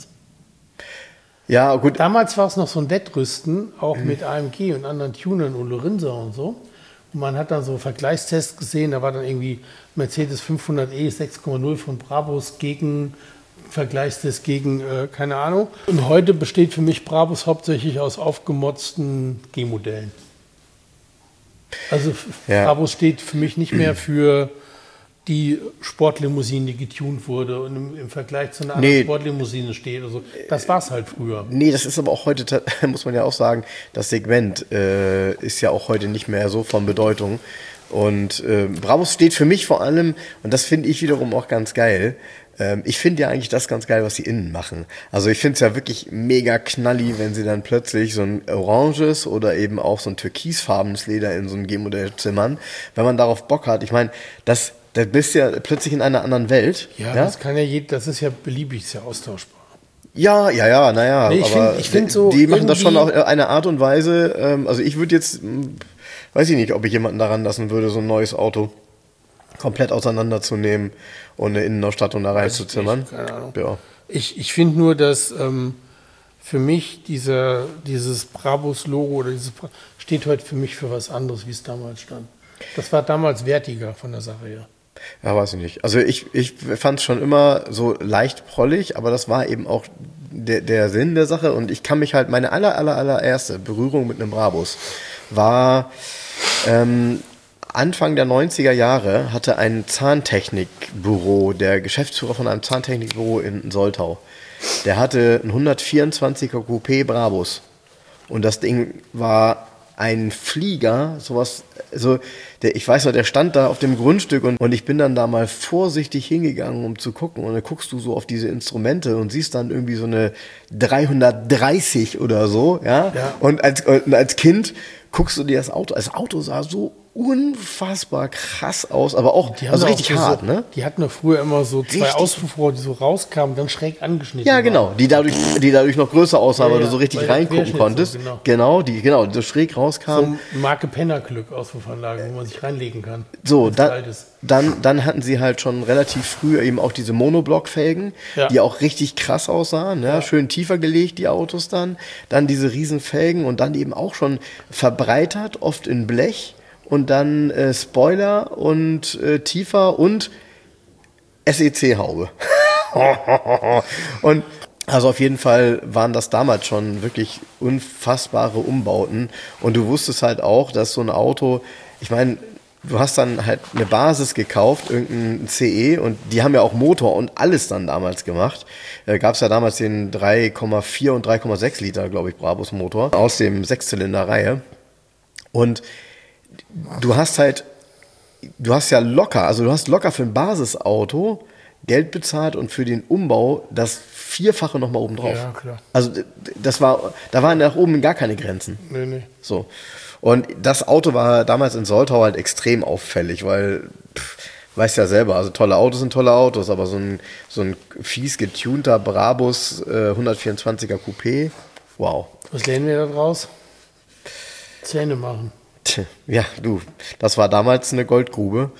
Ja, gut. Damals war es noch so ein Wettrüsten, auch mit AMG und anderen Tunern und Lorenza und so. Und man hat dann so Vergleichstests gesehen, da war dann irgendwie Mercedes 500e 6,0 von Brabus gegen Vergleichstest gegen, keine Ahnung. Und heute besteht für mich Brabus hauptsächlich aus aufgemotzten G-Modellen. Also Brabus steht für mich nicht mehr für die Sportlimousine, die getunt wurde und im Vergleich zu einer anderen Sportlimousine steht. Also das war es halt früher. Nee, das ist aber auch heute, muss man ja auch sagen, das Segment ist ja auch heute nicht mehr so von Bedeutung. Und Brabus steht für mich vor allem, und das finde ich wiederum auch ganz geil, ich finde ja eigentlich das ganz geil, was sie innen machen. Also ich finde es ja wirklich mega knalli, wenn sie dann plötzlich so ein oranges oder eben auch so ein türkisfarbenes Leder in so ein G-Modell zimmern. Wenn man darauf Bock hat, ich meine, da bist du ja plötzlich in einer anderen Welt. Ja, das kann ja das ist ja beliebig, ist ja austauschbar. Ja, naja, nee, aber ich find so die machen das schon auf eine Art und Weise, also ich würde jetzt, weiß ich nicht, ob ich jemanden daran lassen würde, so ein neues Auto komplett auseinanderzunehmen und eine Innenausstattung da reinzuzimmern. Keine Ahnung. Ja. Ich finde nur, dass für mich dieses Brabus-Logo oder steht heute für mich für was anderes, wie es damals stand. Das war damals wertiger von der Sache her. Ja, weiß ich nicht. Also ich fand es schon immer so leicht prollig, aber das war eben auch der Sinn der Sache. Und ich kann mich halt, meine allererste Berührung mit einem Brabus war Anfang der 90er Jahre hatte ein Zahntechnikbüro, der Geschäftsführer von einem Zahntechnikbüro in Soltau, der hatte einen 124er Coupé Brabus. Und das Ding war ein Flieger, sowas, also ich weiß noch, der stand da auf dem Grundstück und ich bin dann da mal vorsichtig hingegangen, um zu gucken, und dann guckst du so auf diese Instrumente und siehst dann irgendwie so eine 330 oder so, ja? Und als Kind guckst du dir das Auto sah so unfassbar krass aus, aber auch also richtig hart, ne? Die hatten doch früher immer so zwei Auspuffrohre, die so rauskamen, dann schräg angeschnitten. Ja, genau, die dadurch noch größer aussahen, weil du so richtig reingucken konntest. So, genau, die so schräg rauskamen. So Marke Pennerglück Auspuffanlage, wo man sich reinlegen kann. So, dann hatten sie halt schon relativ früh eben auch diese Monoblock-Felgen, die auch richtig krass aussahen, ja? Schön tiefer gelegt, die Autos dann diese riesen Felgen und dann eben auch schon verbreitert, oft in Blech. Und dann Spoiler und tiefer und SEC-Haube. Und also auf jeden Fall waren das damals schon wirklich unfassbare Umbauten. Und du wusstest halt auch, dass so ein Auto, ich meine, du hast dann halt eine Basis gekauft, irgendein CE, und die haben ja auch Motor und alles dann damals gemacht. Gab es ja damals den 3,4 und 3,6 Liter, glaube ich, Brabus Motor aus dem 6-Zylinder-Reihe. Und du hast ja locker für ein Basisauto Geld bezahlt und für den Umbau das Vierfache nochmal oben drauf. Ja, klar. Also da waren nach oben gar keine Grenzen. Nee. So. Und das Auto war damals in Soltau halt extrem auffällig, weil, weißt ja selber, also tolle Autos sind tolle Autos, aber so ein fies getunter Brabus 124er Coupé, wow. Was lernen wir da draus? Zähne machen. Ja, das war damals eine Goldgrube.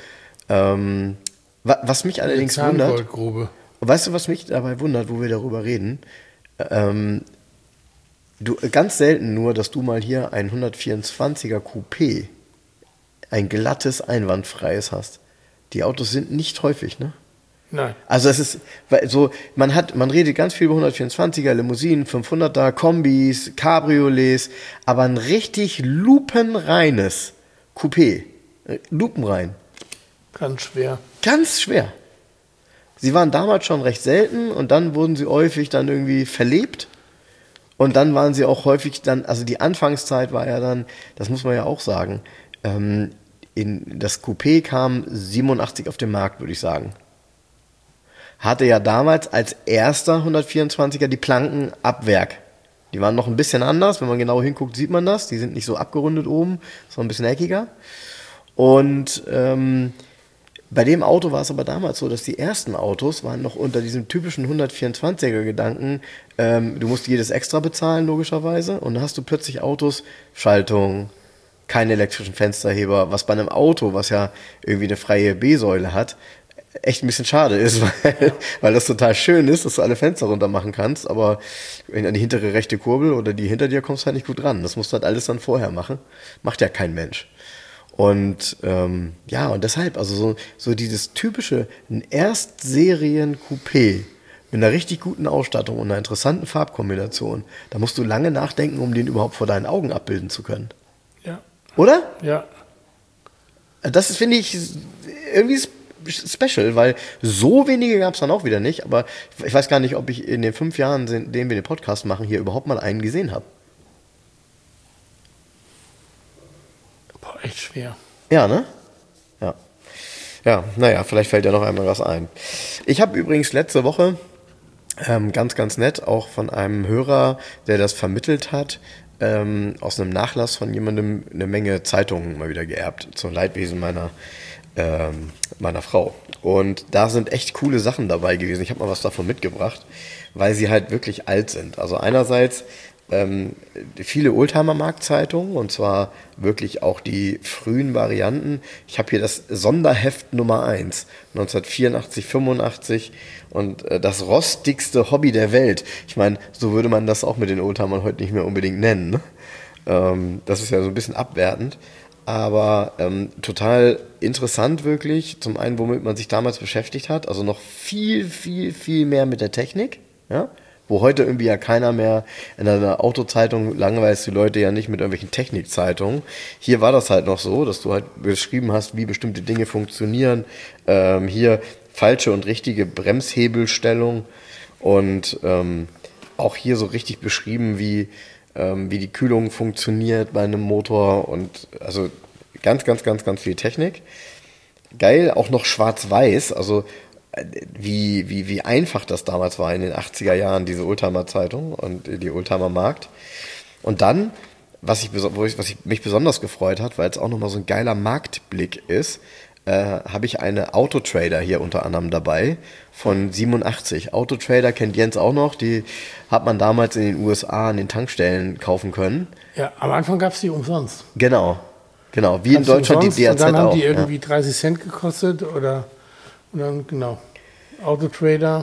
Was mich allerdings wundert, Goldgrube. weißt du, was mich dabei wundert, wo wir darüber reden? Du, ganz selten nur, dass du mal hier ein 124er Coupé, ein glattes, einwandfreies hast. Die Autos sind nicht häufig, ne? Nein. Also es ist so, man redet ganz viel über 124er, Limousinen, 500er, Kombis, Cabriolets, aber ein richtig lupenreines Coupé, lupenrein. Ganz schwer. Ganz schwer. Sie waren damals schon recht selten und dann wurden sie häufig dann irgendwie verlebt. Und dann waren sie auch häufig dann, also die Anfangszeit war ja dann, das muss man ja auch sagen, das Coupé kam 87 auf den Markt, würde ich sagen. Hatte ja damals als erster 124er die Planken ab Werk. Die waren noch ein bisschen anders, wenn man genau hinguckt, sieht man das. Die sind nicht so abgerundet oben, sondern ein bisschen eckiger. Und bei dem Auto war es aber damals so, dass die ersten Autos waren noch unter diesem typischen 124er-Gedanken, du musst jedes extra bezahlen, logischerweise, und dann hast du plötzlich Autos, Schaltung, keine elektrischen Fensterheber, was bei einem Auto, was ja irgendwie eine freie B-Säule hat, echt ein bisschen schade ist, weil das total schön ist, dass du alle Fenster runter machen kannst, aber wenn an die hintere rechte Kurbel oder die hinter dir kommst, halt nicht gut ran. Das musst du halt alles dann vorher machen. Macht ja kein Mensch. Und und deshalb, also so dieses typische, ein Erstserien-Coupé mit einer richtig guten Ausstattung und einer interessanten Farbkombination, da musst du lange nachdenken, um den überhaupt vor deinen Augen abbilden zu können. Ja. Oder? Ja. Das finde ich irgendwie special, weil so wenige gab es dann auch wieder nicht, aber ich weiß gar nicht, ob ich in den 5 Jahren, in denen wir den Podcast machen, hier überhaupt mal einen gesehen habe. Boah, echt schwer. Ja, ne? Ja. Ja, naja, vielleicht fällt ja noch einmal was ein. Ich habe übrigens letzte Woche ganz, ganz nett auch von einem Hörer, der das vermittelt hat, aus einem Nachlass von jemandem eine Menge Zeitungen mal wieder geerbt, zum Leidwesen meiner Frau. Und da sind echt coole Sachen dabei gewesen. Ich habe mal was davon mitgebracht, weil sie halt wirklich alt sind. Also einerseits viele Oldtimer-Markt-Zeitungen, und zwar wirklich auch die frühen Varianten. Ich habe hier das Sonderheft Nummer 1, 1984, 85 und das rostigste Hobby der Welt. Ich meine, so würde man das auch mit den Oldtimern heute nicht mehr unbedingt nennen. Ne? Das ist ja so ein bisschen abwertend. Aber total interessant wirklich. Zum einen, womit man sich damals beschäftigt hat. Also noch viel, viel, viel mehr mit der Technik. Ja? Wo heute irgendwie ja keiner mehr in einer Autozeitung langweilst die Leute ja nicht mit irgendwelchen Technikzeitungen. Hier war das halt noch so, dass du halt beschrieben hast, wie bestimmte Dinge funktionieren. Hier falsche und richtige Bremshebelstellung. Und auch hier so richtig beschrieben, wie die Kühlung funktioniert bei einem Motor und also ganz, ganz, ganz, ganz viel Technik. Geil, auch noch schwarz-weiß, also wie einfach das damals war in den 80er Jahren, diese Oldtimer-Zeitung und die Oldtimer-Markt. Und dann, was mich besonders gefreut hat, weil es auch nochmal so ein geiler Marktblick ist, habe ich eine Autotrader hier unter anderem dabei von 87. Autotrader kennt Jens auch noch, die hat man damals in den USA an den Tankstellen kaufen können. Ja, am Anfang gab es die umsonst. Genau, wie in Deutschland die DAZ auch. Und dann haben die irgendwie 30 Cent gekostet und dann, genau, Autotrader.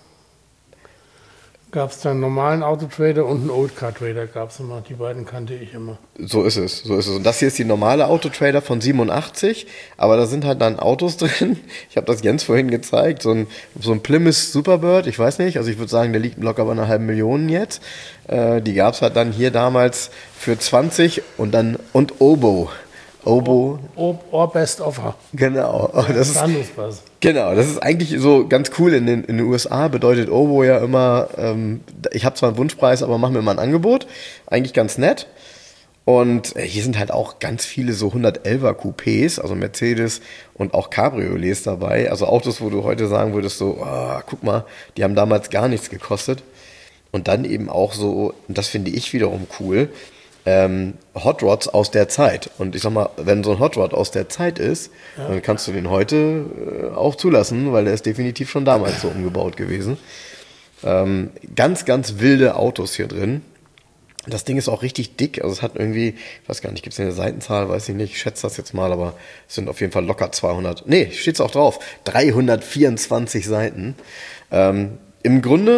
Gab es dann einen normalen Autotrader und einen Oldcar-Trader gab es immer. Die beiden kannte ich immer. So ist es. Und das hier ist die normale Autotrader von 87, aber da sind halt dann Autos drin. Ich habe das Jens vorhin gezeigt, so ein Plymouth Superbird, ich weiß nicht, also ich würde sagen, der liegt locker bei 500.000 jetzt. Die gab es halt dann hier damals für 20 und Obo. Or Best Offer. Genau. Ja, das ist was. Genau, das ist eigentlich so ganz cool. In den USA bedeutet Obo ja immer, ich habe zwar einen Wunschpreis, aber mach mir mal ein Angebot. Eigentlich ganz nett. Und hier sind halt auch ganz viele so 111er Coupés, also Mercedes und auch Cabriolets dabei. Also Autos, wo du heute sagen würdest so, guck mal, die haben damals gar nichts gekostet. Und dann eben auch so, und das finde ich wiederum cool, Hot Rods aus der Zeit. Und ich sag mal, wenn so ein Hot Rod aus der Zeit ist, dann kannst du den heute auch zulassen, weil der ist definitiv schon damals so umgebaut gewesen. Ganz, ganz wilde Autos hier drin. Das Ding ist auch richtig dick, also es hat irgendwie, ich weiß gar nicht, gibt es eine Seitenzahl, weiß ich nicht, ich schätze das jetzt mal, aber es sind auf jeden Fall locker steht es auch drauf, 324 Seiten. Im Grunde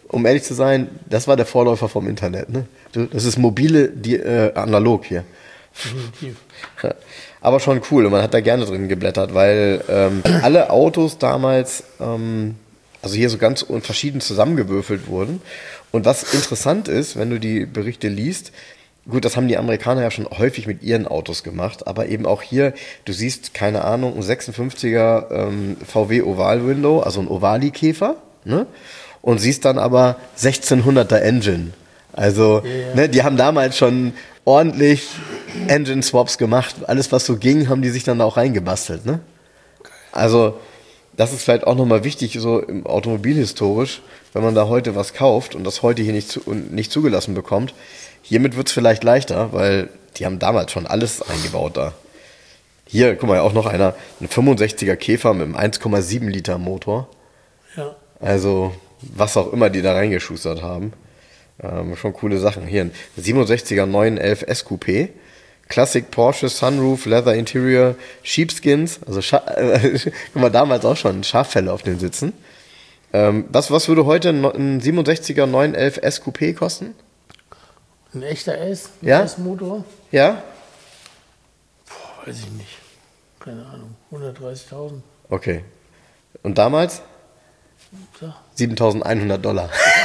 um ehrlich zu sein, das war der Vorläufer vom Internet. Ne? Das ist mobile, analog hier. Definitiv. Aber schon cool und man hat da gerne drin geblättert, weil alle Autos damals, also hier so ganz verschieden zusammengewürfelt wurden. Und was interessant ist, wenn du die Berichte liest, gut, das haben die Amerikaner ja schon häufig mit ihren Autos gemacht, aber eben auch hier, du siehst, keine Ahnung, ein 56er VW Oval Window, also ein Ovali-Käfer, ne? Und siehst dann aber 1600er Engine. Also, ne, die haben damals schon ordentlich Engine-Swaps gemacht. Alles, was so ging, haben die sich dann da auch reingebastelt, ne? Also, das ist vielleicht auch nochmal wichtig, so im Automobilhistorisch, wenn man da heute was kauft und das heute hier nicht zugelassen bekommt. Hiermit wird es vielleicht leichter, weil die haben damals schon alles eingebaut da. Hier, guck mal, auch noch ein 65er Käfer mit einem 1,7 Liter Motor. Ja. Also, was auch immer die da reingeschustert haben. Schon coole Sachen. Hier ein 67er 911 SQP. Classic Porsche, Sunroof, Leather Interior, Sheepskins. Also, guck mal, damals auch schon Schaffelle auf den Sitzen. Was würde heute ein 67er 911 SQP kosten? Ein echter S? Ja? S-Motor? Ja? Weiß ich nicht. Keine Ahnung. 130.000. Okay. Und damals? So. $7.100.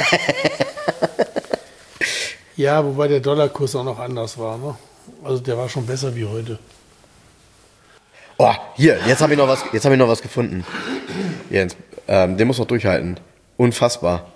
Ja, wobei der Dollarkurs auch noch anders war. Ne? Also der war schon besser wie heute. Oh, hier, jetzt habe ich noch was gefunden. Jens, den muss noch durchhalten. Unfassbar.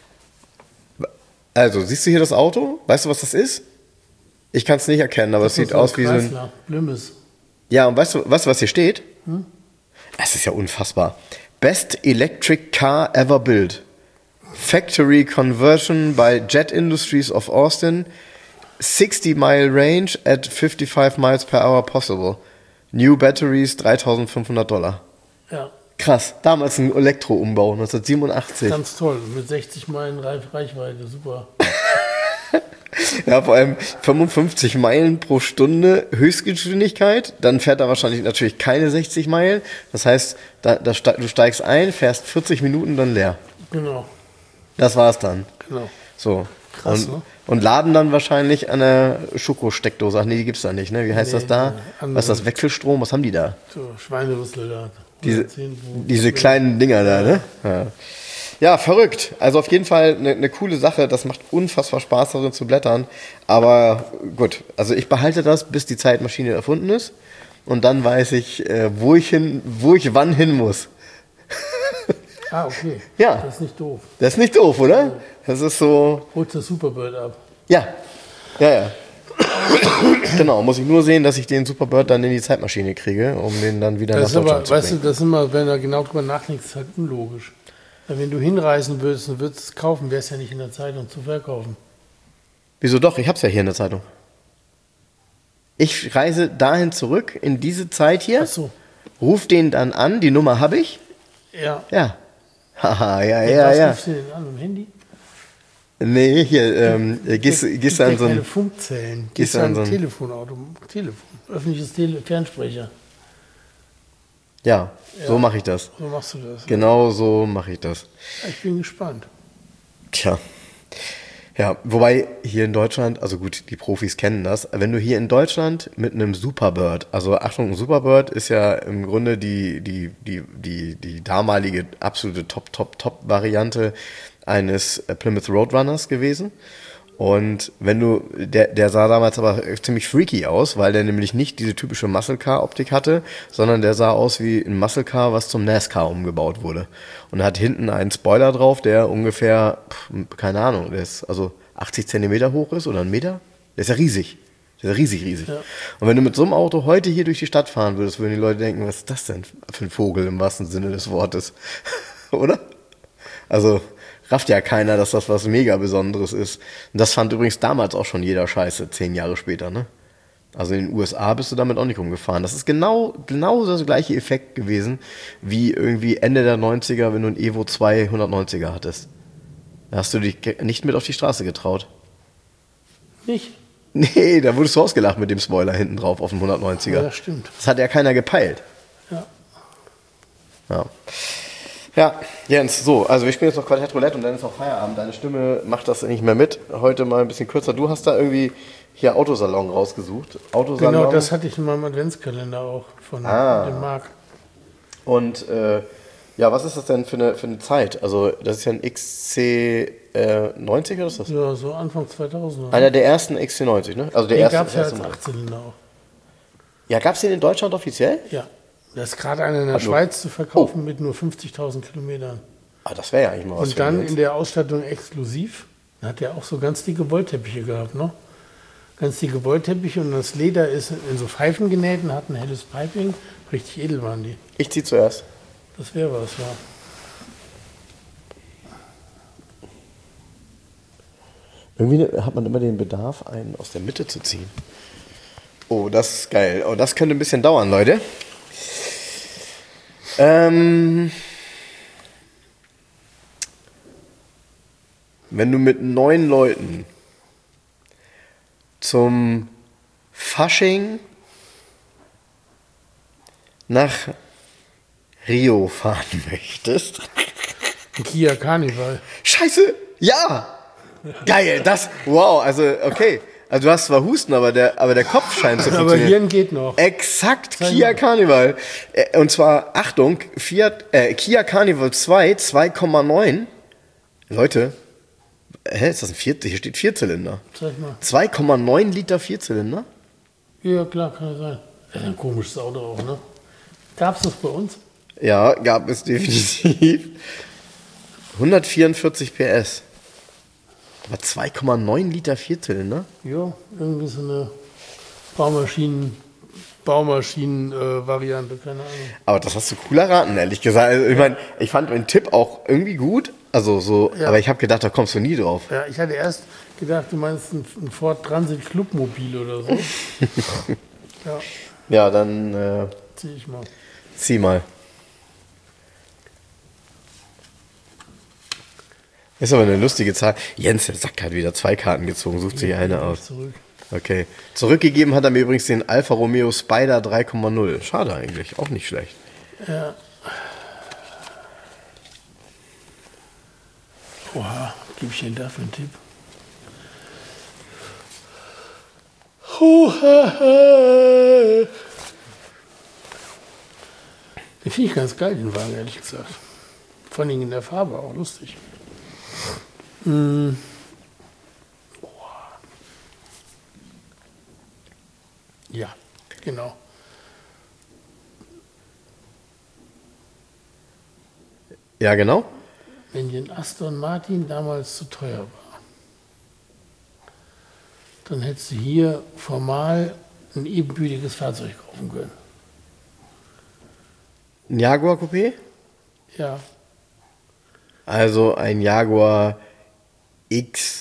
Also, siehst du hier das Auto? Weißt du, was das ist? Ich kann es nicht erkennen, aber es sieht aus wie so ein... Blimmes. Ja, und weißt du, was hier steht? Es ist ja unfassbar. Best Electric Car Ever Built. Factory Conversion by Jet Industries of Austin. 60-mile range at 55 miles per hour possible. New batteries, $3.500. Ja. Krass, damals ein Elektroumbau, 1987. Ganz toll, mit 60 Meilen Reichweite, super. Ja, vor allem 55 Meilen pro Stunde Höchstgeschwindigkeit. Dann fährt er wahrscheinlich natürlich keine 60 Meilen. Das heißt, du steigst ein, fährst 40 Minuten, dann leer. Genau. Das war's dann. Genau. So. Krass, ne? Und laden dann wahrscheinlich an der Schokosteckdose. Ach nee, die gibt's da nicht, ne? Wie heißt das da? Was ist das? Wechselstrom? Was haben die da? So, Schweinerüssel da. Diese kleinen Dinger da, ne? Ja, verrückt. Also auf jeden Fall eine coole Sache. Das macht unfassbar Spaß, darin zu blättern. Aber gut, also ich behalte das, bis die Zeitmaschine erfunden ist. Und dann weiß ich, wo ich wann hin muss. Ah, okay. Ja. Das ist nicht doof. Das ist nicht doof, oder? Das ist so... Holst du Superbird ab. Ja. Genau, muss ich nur sehen, dass ich den Superbird dann in die Zeitmaschine kriege, um den dann wieder das nach Deutschland aber, zu bringen. weißt du, das ist immer, wenn du genau drüber nachdenkst, ist halt unlogisch. Weil wenn du hinreisen würdest und würdest es kaufen, wäre es ja nicht in der Zeitung zu verkaufen. Wieso doch? Ich hab's ja hier in der Zeitung. Ich reise dahin zurück, in diese Zeit hier, Ach so. ruf den dann an, die Nummer habe ich. Ja. Ja. Haha, ja. Was rufst du denn an, im Handy? Nee, hier, gehst du an so keine ein... Funkzellen. Gehst Gehst du an an so ein... Telefon. Öffentliches Fernsprecher. Ja, so mache ich das. So machst du das. Genau so mache ich das. Ich bin gespannt. Tja. Ja, wobei hier in Deutschland, also gut, die Profis kennen das, wenn du hier in Deutschland mit einem Superbird, also Achtung, ein Superbird ist ja im Grunde die damalige absolute Top-Variante eines Plymouth Roadrunners gewesen. Und wenn du, der sah damals aber ziemlich freaky aus, weil der nämlich nicht diese typische Muscle Car Optik hatte, sondern der sah aus wie ein Muscle Car, was zum NASCAR umgebaut wurde. Und hat hinten einen Spoiler drauf, der ungefähr, keine Ahnung, der ist also 80 Zentimeter hoch ist oder 1 Meter. Der ist ja riesig. Der ist ja riesig. Ja. Und wenn du mit so einem Auto heute hier durch die Stadt fahren würdest, würden die Leute denken, was ist das denn für ein Vogel im wahrsten Sinne des Wortes? Oder? Also rafft ja keiner, dass das was mega Besonderes ist. Und das fand übrigens damals auch schon jeder scheiße, 10 Jahre später, ne? Also in den USA bist du damit auch nicht rumgefahren. Das ist genau das gleiche Effekt gewesen, wie irgendwie Ende der 90er, wenn du ein Evo 2 190er hattest. Da hast du dich nicht mit auf die Straße getraut. Nicht? Nee, da wurdest du ausgelacht mit dem Spoiler hinten drauf auf dem 190er. Ja, das stimmt. Das hat ja keiner gepeilt. Ja. Ja. Ja, Jens, so, also wir spielen jetzt noch Quartett Roulette und dann ist auch Feierabend. Deine Stimme macht das nicht mehr mit. Heute mal ein bisschen kürzer. Du hast da irgendwie hier Autosalon rausgesucht. Autosalon. Genau, das hatte ich in meinem Adventskalender auch von dem Marc. Und ja, was ist das denn für eine Zeit? Also das ist ja ein XC90 oder ist das? Ja, so Anfang 2000. Einer der ersten XC90, ne? Also der Den erste. gab es ja als Modell. 8-Zylinder auch. Ja, gab es den in Deutschland offiziell? Ja, das ist gerade einer in der Schweiz zu verkaufen mit nur 50.000 Kilometern. Ah, das wäre ja eigentlich mal was. Und dann in der Ausstattung exklusiv, da hat er auch so ganz dicke Wollteppiche gehabt, ne? Ganz dicke Wollteppiche und das Leder ist in so Pfeifen genäht und hat ein helles Piping. Richtig edel waren die. Ich ziehe zuerst. Das wäre was, ja. Irgendwie hat man immer den Bedarf, einen aus der Mitte zu ziehen. Oh, das ist geil. Oh, das könnte ein bisschen dauern, Leute. Wenn du mit 9 Leuten zum Fasching nach Rio fahren möchtest. Ein Kia Carnival. Scheiße! Ja! Geil, wow, also okay. Also du hast zwar Husten, aber der Kopf scheint zu funktionieren. Aber Hirn geht noch. Exakt, Kia Carnival. Und zwar, Achtung, Kia Carnival 2, 2,9. Leute, ist das ein Vierzylinder? Hier steht Vierzylinder. Zeig mal. 2,9 Liter Vierzylinder? Ja, klar, kann ja sein. Das ist ein komisches Auto auch, ne? Gab's das bei uns? Ja, gab es definitiv. 144 PS. Aber 2,9 Liter Vierzylinder? Ja, irgendwie so eine Baumaschinen-Variante, keine Ahnung. Aber das hast du cool erraten, ehrlich gesagt. Also, ich meine, ich fand den Tipp auch irgendwie gut. Also so, Ja. aber ich habe gedacht, da kommst du nie drauf. Ja, ich hatte erst gedacht, du meinst ein Ford Transit Clubmobil oder so. Ja, Ja, dann zieh ich mal. zieh mal. Ist aber eine lustige Zahl. Jens, der Sack hat wieder 2 Karten gezogen, sucht sich eine aus. Zurück. Okay. Zurückgegeben hat er mir übrigens den Alfa Romeo Spider 3,0. Schade eigentlich, auch nicht schlecht. Ja. Oha, gebe ich Ihnen dafür einen Tipp? Den finde ich ganz geil, den Wagen, ehrlich gesagt. Vor allem in der Farbe auch lustig. Ja, genau. Ja, genau. Wenn den Aston Martin damals zu teuer war, dann hättest du hier formal ein ebenbürtiges Fahrzeug kaufen können. Ein Jaguar Coupé? Ja, Also ein Jaguar X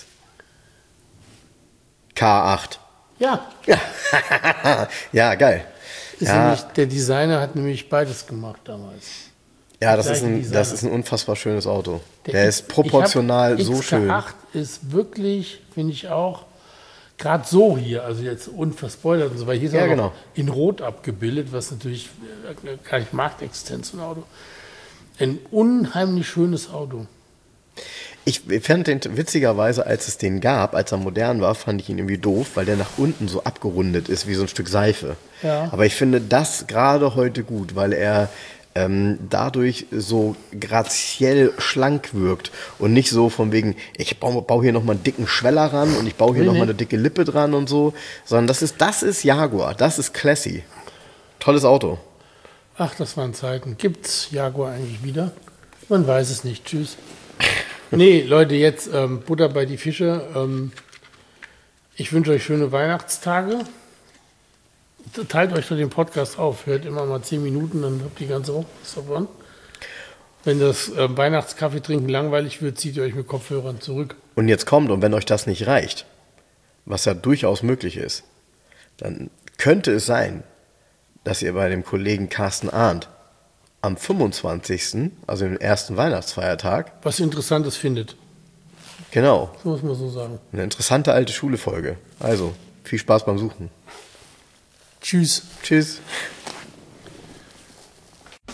K8. ja. Ja, geil. Ist Ja. nämlich, der Designer hat nämlich beides gemacht damals. Ja, das gleiche ist Designer. ein unfassbar schönes Auto. Der X- ist proportional ich hab so schön. XK8 ist wirklich, finde ich auch, gerade so hier, also jetzt unverspoilert und so, weil hier ist Ja, auch noch genau. in Rot abgebildet, was natürlich gar nicht marktexistent ist, so ein Auto. Ein unheimlich schönes Auto. Ich fand den witzigerweise, als es den gab, als er modern war, fand ich ihn irgendwie doof, weil der nach unten so abgerundet ist wie so ein Stück Seife. Ja. Aber ich finde das gerade heute gut, weil er dadurch so graziell schlank wirkt und nicht so von wegen, ich baue hier nochmal einen dicken Schweller ran und ich baue hier Nee, nochmal nee. eine dicke Lippe dran und so, sondern das ist Jaguar, das ist classy. Tolles Auto. Ach, das waren Zeiten. Gibt's Jaguar eigentlich wieder? Man weiß es nicht. Tschüss. Nee, Leute, jetzt Butter bei die Fische. Ich wünsche euch schöne Weihnachtstage. Teilt euch doch den Podcast auf. Hört immer mal 10 Minuten, dann habt ihr die ganze Woche was davon. Wenn das Weihnachtskaffee trinken langweilig wird, zieht ihr euch mit Kopfhörern zurück. Und jetzt kommt, und wenn euch das nicht reicht, was ja durchaus möglich ist, dann könnte es sein, dass ihr bei dem Kollegen Carsten Arndt am 25., also dem ersten Weihnachtsfeiertag, Was Interessantes findet. genau, So muss man so sagen. eine interessante alte Schule-Folge. Also, viel Spaß beim Suchen. Tschüss. Tschüss.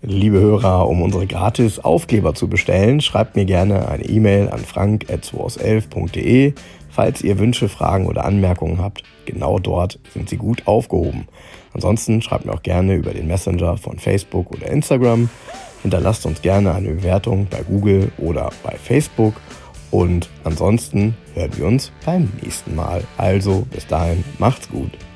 Liebe Hörer, um unsere gratis Aufkleber zu bestellen, schreibt mir gerne eine E-Mail an frank@2aus11.de. Falls ihr Wünsche, Fragen oder Anmerkungen habt, genau dort sind sie gut aufgehoben. Ansonsten schreibt mir auch gerne über den Messenger von Facebook oder Instagram. Hinterlasst uns gerne eine Bewertung bei Google oder bei Facebook. Und ansonsten hören wir uns beim nächsten Mal. Also bis dahin, macht's gut.